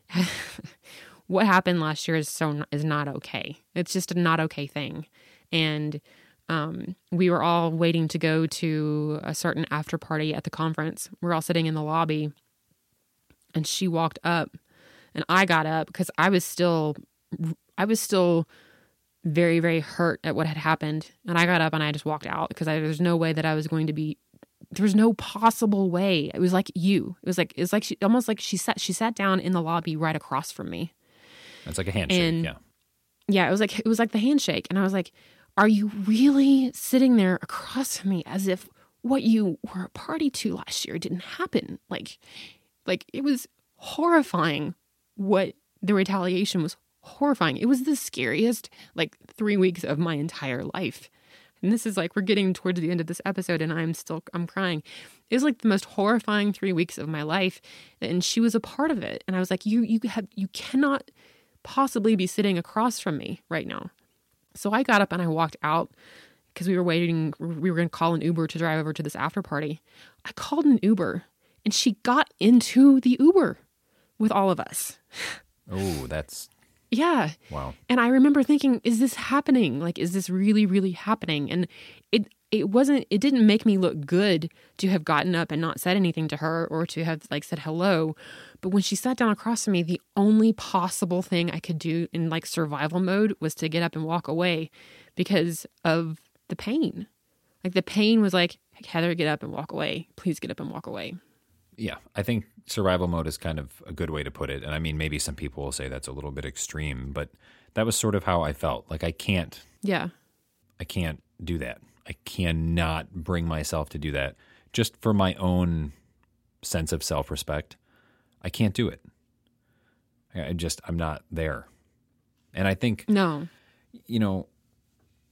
what happened last year is so is not okay. It's just a not okay thing. And um, we were all waiting to go to a certain after party at the conference. We're all sitting in the lobby, and she walked up, and I got up because I was still, I was still very, very hurt at what had happened. And I got up and I just walked out because I, there's no way that I was going to be. There was no possible way. It was like you. It was like it's like she almost like she sat she sat down in the lobby right across from me. It's like a handshake. And, yeah. Yeah, it was like it was like the handshake, and I was like, "Are you really sitting there across from me as if what you were a party to last year didn't happen?" Like, like it was horrifying. What the retaliation was horrifying. It was the scariest like three weeks of my entire life. And this is like, we're getting towards the end of this episode and I'm still, I'm crying. It was like the most horrifying three weeks of my life. And she was a part of it. And I was like, you, you have, you cannot possibly be sitting across from me right now. So I got up and I walked out because we were waiting. We were going to call an Uber to drive over to this after party. I called an Uber and she got into the Uber with all of us. Oh, that's... Yeah. Wow. And I remember thinking, is this happening? Like, is this really, really happening? And it it wasn't, it didn't make me look good to have gotten up and not said anything to her or to have like said hello. But when she sat down across from me, the only possible thing I could do in like survival mode was to get up and walk away because of the pain. Like the pain was like, Heather, get up and walk away. Please get up and walk away. Yeah, I think survival mode is kind of a good way to put it. And I mean, maybe some people will say that's a little bit extreme, but that was sort of how I felt. Like I can't, Yeah. I can't do that. I cannot bring myself to do that just for my own sense of self-respect. I can't do it. I just, I'm not there. And I think, No. you know,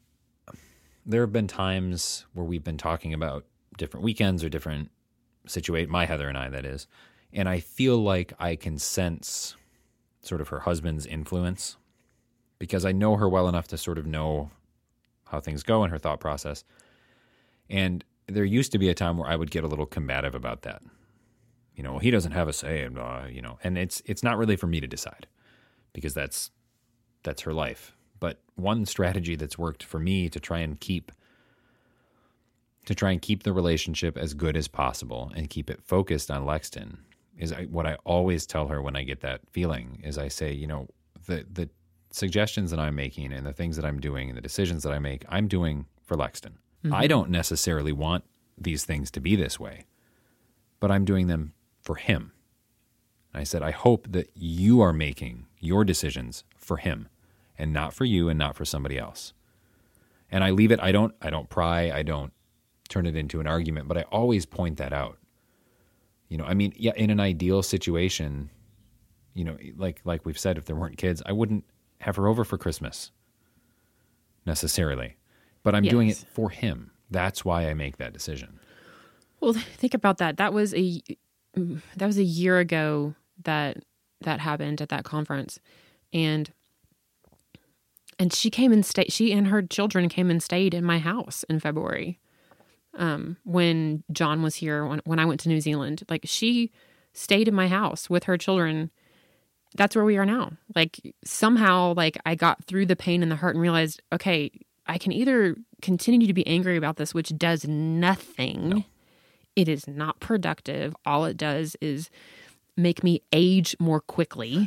there have been times where we've been talking about different weekends or different situate my Heather and I, that is, and I feel like I can sense sort of her husband's influence because I know her well enough to sort of know how things go in her thought process. And there used to be a time where I would get a little combative about that. You know, he doesn't have a say, and uh, you know, and it's it's not really for me to decide because that's that's her life. But one strategy that's worked for me to try and keep to try and keep the relationship as good as possible and keep it focused on Lexton is I, what I always tell her when I get that feeling is I say, you know, the the suggestions that I'm making and the things that I'm doing and the decisions that I make, I'm doing for Lexton. Mm-hmm. I don't necessarily want these things to be this way, but I'm doing them for him. And I said, I hope that you are making your decisions for him and not for you and not for somebody else. And I leave it, I don't, I don't pry, I don't turn it into an argument, but I always point that out. You know, I mean, yeah, in an ideal situation, you know, like like we've said, if there weren't kids, I wouldn't have her over for Christmas necessarily. But I'm yes. doing it for him. That's why I make that decision. Well, think about that. That was a that was a year ago that that happened at that conference, and and she came and stayed. She and her children came and stayed in my house in February. Um, when John was here, when, when I went to New Zealand, like she stayed in my house with her children. That's where we are now. Like somehow, like I got through the pain and the hurt and realized, okay, I can either continue to be angry about this, which does nothing. No. It is not productive. All it does is make me age more quickly.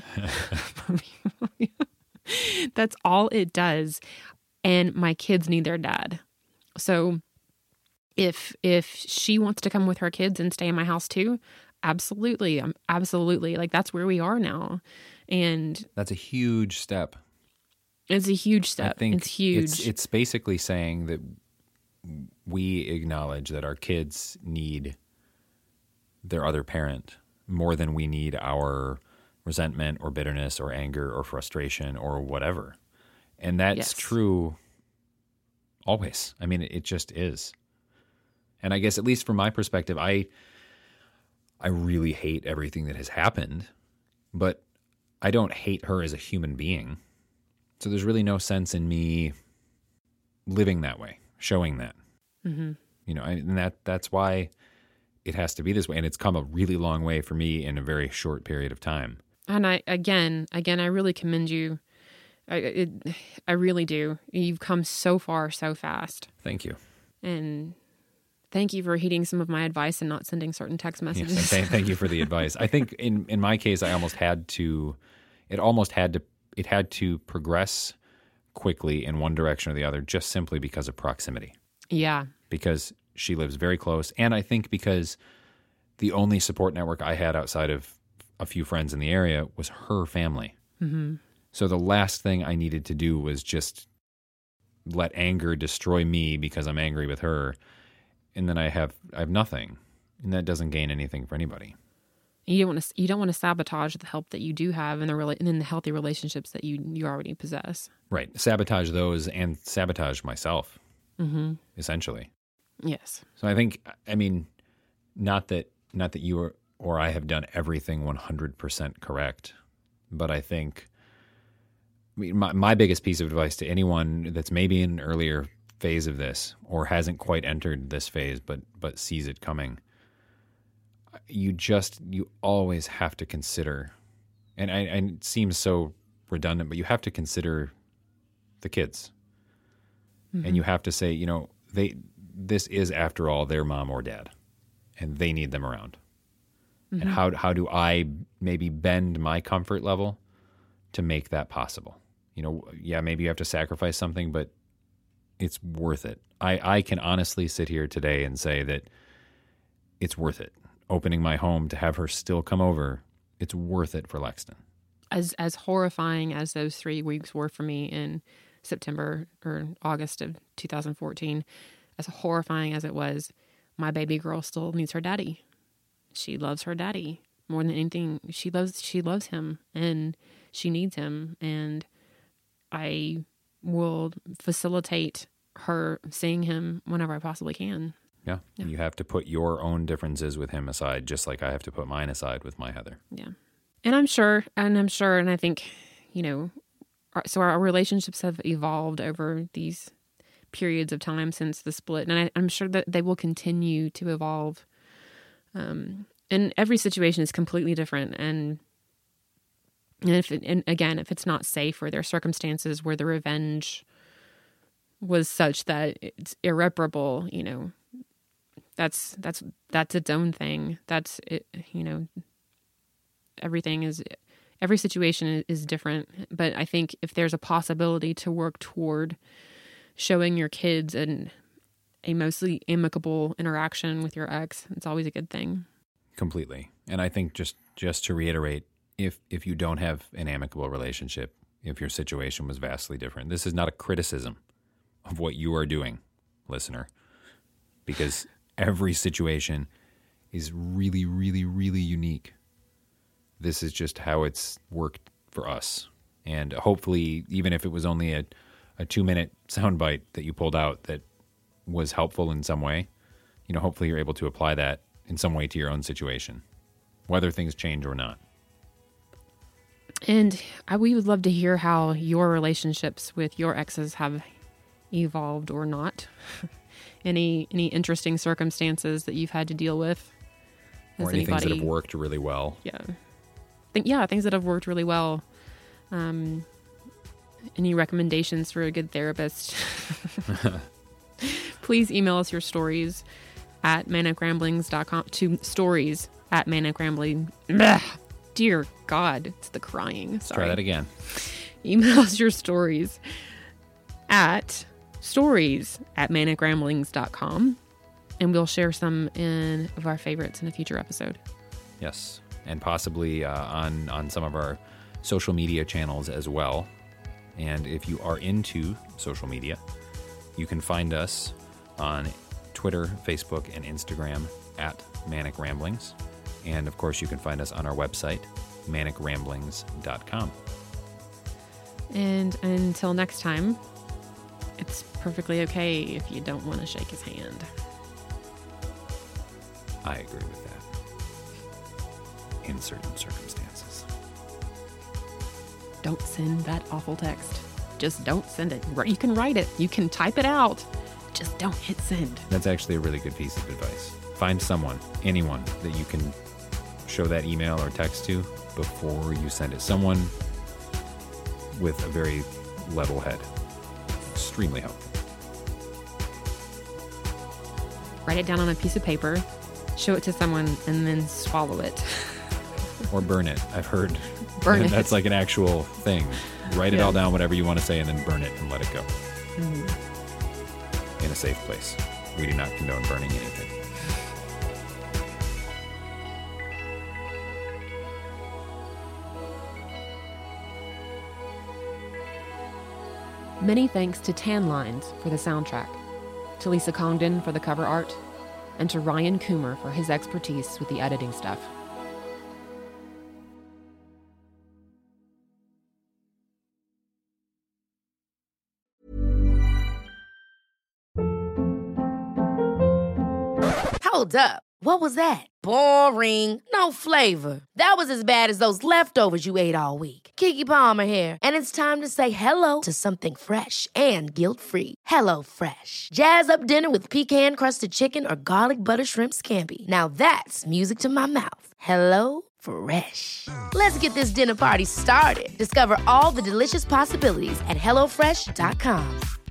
That's all it does. And my kids need their dad. So If if she wants to come with her kids and stay in my house too, absolutely, um, absolutely. Like that's where we are now, and that's a huge step. It's a huge step. I think it's huge. It's, it's basically saying that we acknowledge that our kids need their other parent more than we need our resentment or bitterness or anger or frustration or whatever, and that's yes. true always. I mean, it, it just is. And I guess, at least from my perspective, I I really hate everything that has happened, but I don't hate her as a human being. So there's really no sense in me living that way, showing that. Mm-hmm. You know, and that that's why it has to be this way. And it's come a really long way for me in a very short period of time. And I, again, again, I really commend you. I, it, I really do. You've come so far so fast. Thank you. And thank you for heeding some of my advice and not sending certain text messages. Yes, thank, thank you for the advice. I think in, in my case, I almost had to, it almost had to, it had to progress quickly in one direction or the other just simply because of proximity. Yeah. Because she lives very close. And I think because the only support network I had outside of a few friends in the area was her family. Mm-hmm. So the last thing I needed to do was just let anger destroy me because I'm angry with her. And then I have I have nothing, and that doesn't gain anything for anybody. You don't want to you don't want to sabotage the help that you do have and the rela- and then the healthy relationships that you you already possess. Right, sabotage those and sabotage myself, mm-hmm. essentially. Yes. So I think I mean, not that not that you or, or I have done everything one hundred percent correct, but I think I mean, my my biggest piece of advice to anyone that's maybe in an earlier phase of this or hasn't quite entered this phase but but sees it coming, you just you always have to consider, and, I, and it seems so redundant, but you have to consider the kids. Mm-hmm. And you have to say, you know, they this is after all their mom or dad, and they need them around. Mm-hmm. And how how do I maybe bend my comfort level to make that possible? You know, yeah, maybe you have to sacrifice something, but it's worth it. I, I can honestly sit here today and say that it's worth it. Opening my home to have her still come over, it's worth it for Lexton. As as horrifying as those three weeks were for me in September or August of two thousand fourteen, as horrifying as it was, my baby girl still needs her daddy. She loves her daddy more than anything. She loves she loves him and she needs him, and I will facilitate her seeing him whenever I possibly can. Yeah. Yeah. You have to put your own differences with him aside, just like I have to put mine aside with my Heather. Yeah. And I'm sure, and I'm sure, and I think, you know, our, so our relationships have evolved over these periods of time since the split. And I, I'm sure that they will continue to evolve. Um, and every situation is completely different. And, and, if it, and again, if it's not safe, or there are circumstances where the revenge was such that it's irreparable, you know, that's, that's, that's its own thing. That's it, you know, everything is, every situation is different. But I think if there's a possibility to work toward showing your kids an, a mostly amicable interaction with your ex, it's always a good thing. Completely. And I think just, just to reiterate, if, if you don't have an amicable relationship, if your situation was vastly different, this is not a criticism of what you are doing, listener, because every situation is really, really, really unique. This is just how it's worked for us. And hopefully, even if it was only a, a two-minute soundbite that you pulled out that was helpful in some way, you know, hopefully you're able to apply that in some way to your own situation, whether things change or not. And I, we would love to hear how your relationships with your exes have evolved or not. any any interesting circumstances that you've had to deal with? Or any things that have worked really well. Yeah. Think, yeah, things that have worked really well. Um, any recommendations for a good therapist? Please email us your stories at manic ramblings dot com to stories at manic rambling. Dear God, it's the crying. Let's Sorry. try that again. Email us your stories at stories at manic ramblings dot com, and we'll share some in of our favorites in a future episode. Yes, and possibly uh, on, on some of our social media channels as well. And if you are into social media, you can find us on Twitter, Facebook, and Instagram at Manic Ramblings. And of course, you can find us on our website, manic ramblings dot com. And until next time, it's perfectly okay if you don't want to shake his hand. I agree with that. In certain circumstances. Don't send that awful text. Just don't send it. You can write it. You can type it out. Just don't hit send. That's actually a really good piece of advice. Find someone, anyone, that you can show that email or text to before you send it. Someone with a very level head. Extremely helpful. Write it down on a piece of paper, show it to someone, and then swallow it. Or burn it. I've heard burn it. That's like an actual thing. Write it yeah. all down, whatever you want to say, and then burn it and let it go. Mm-hmm. In a safe place. We do not condone burning anything. Many thanks to Tan Lines for the soundtrack, to Lisa Congdon for the cover art, and to Ryan Coomer for his expertise with the editing stuff. Hold up. What was that? Boring. No flavor. That was as bad as those leftovers you ate all week. Keke Palmer here, and it's time to say hello to something fresh and guilt-free. Hello Fresh. Jazz up dinner with pecan-crusted chicken or garlic butter shrimp scampi. Now that's music to my mouth. Hello Fresh. Let's get this dinner party started. Discover all the delicious possibilities at hello fresh dot com.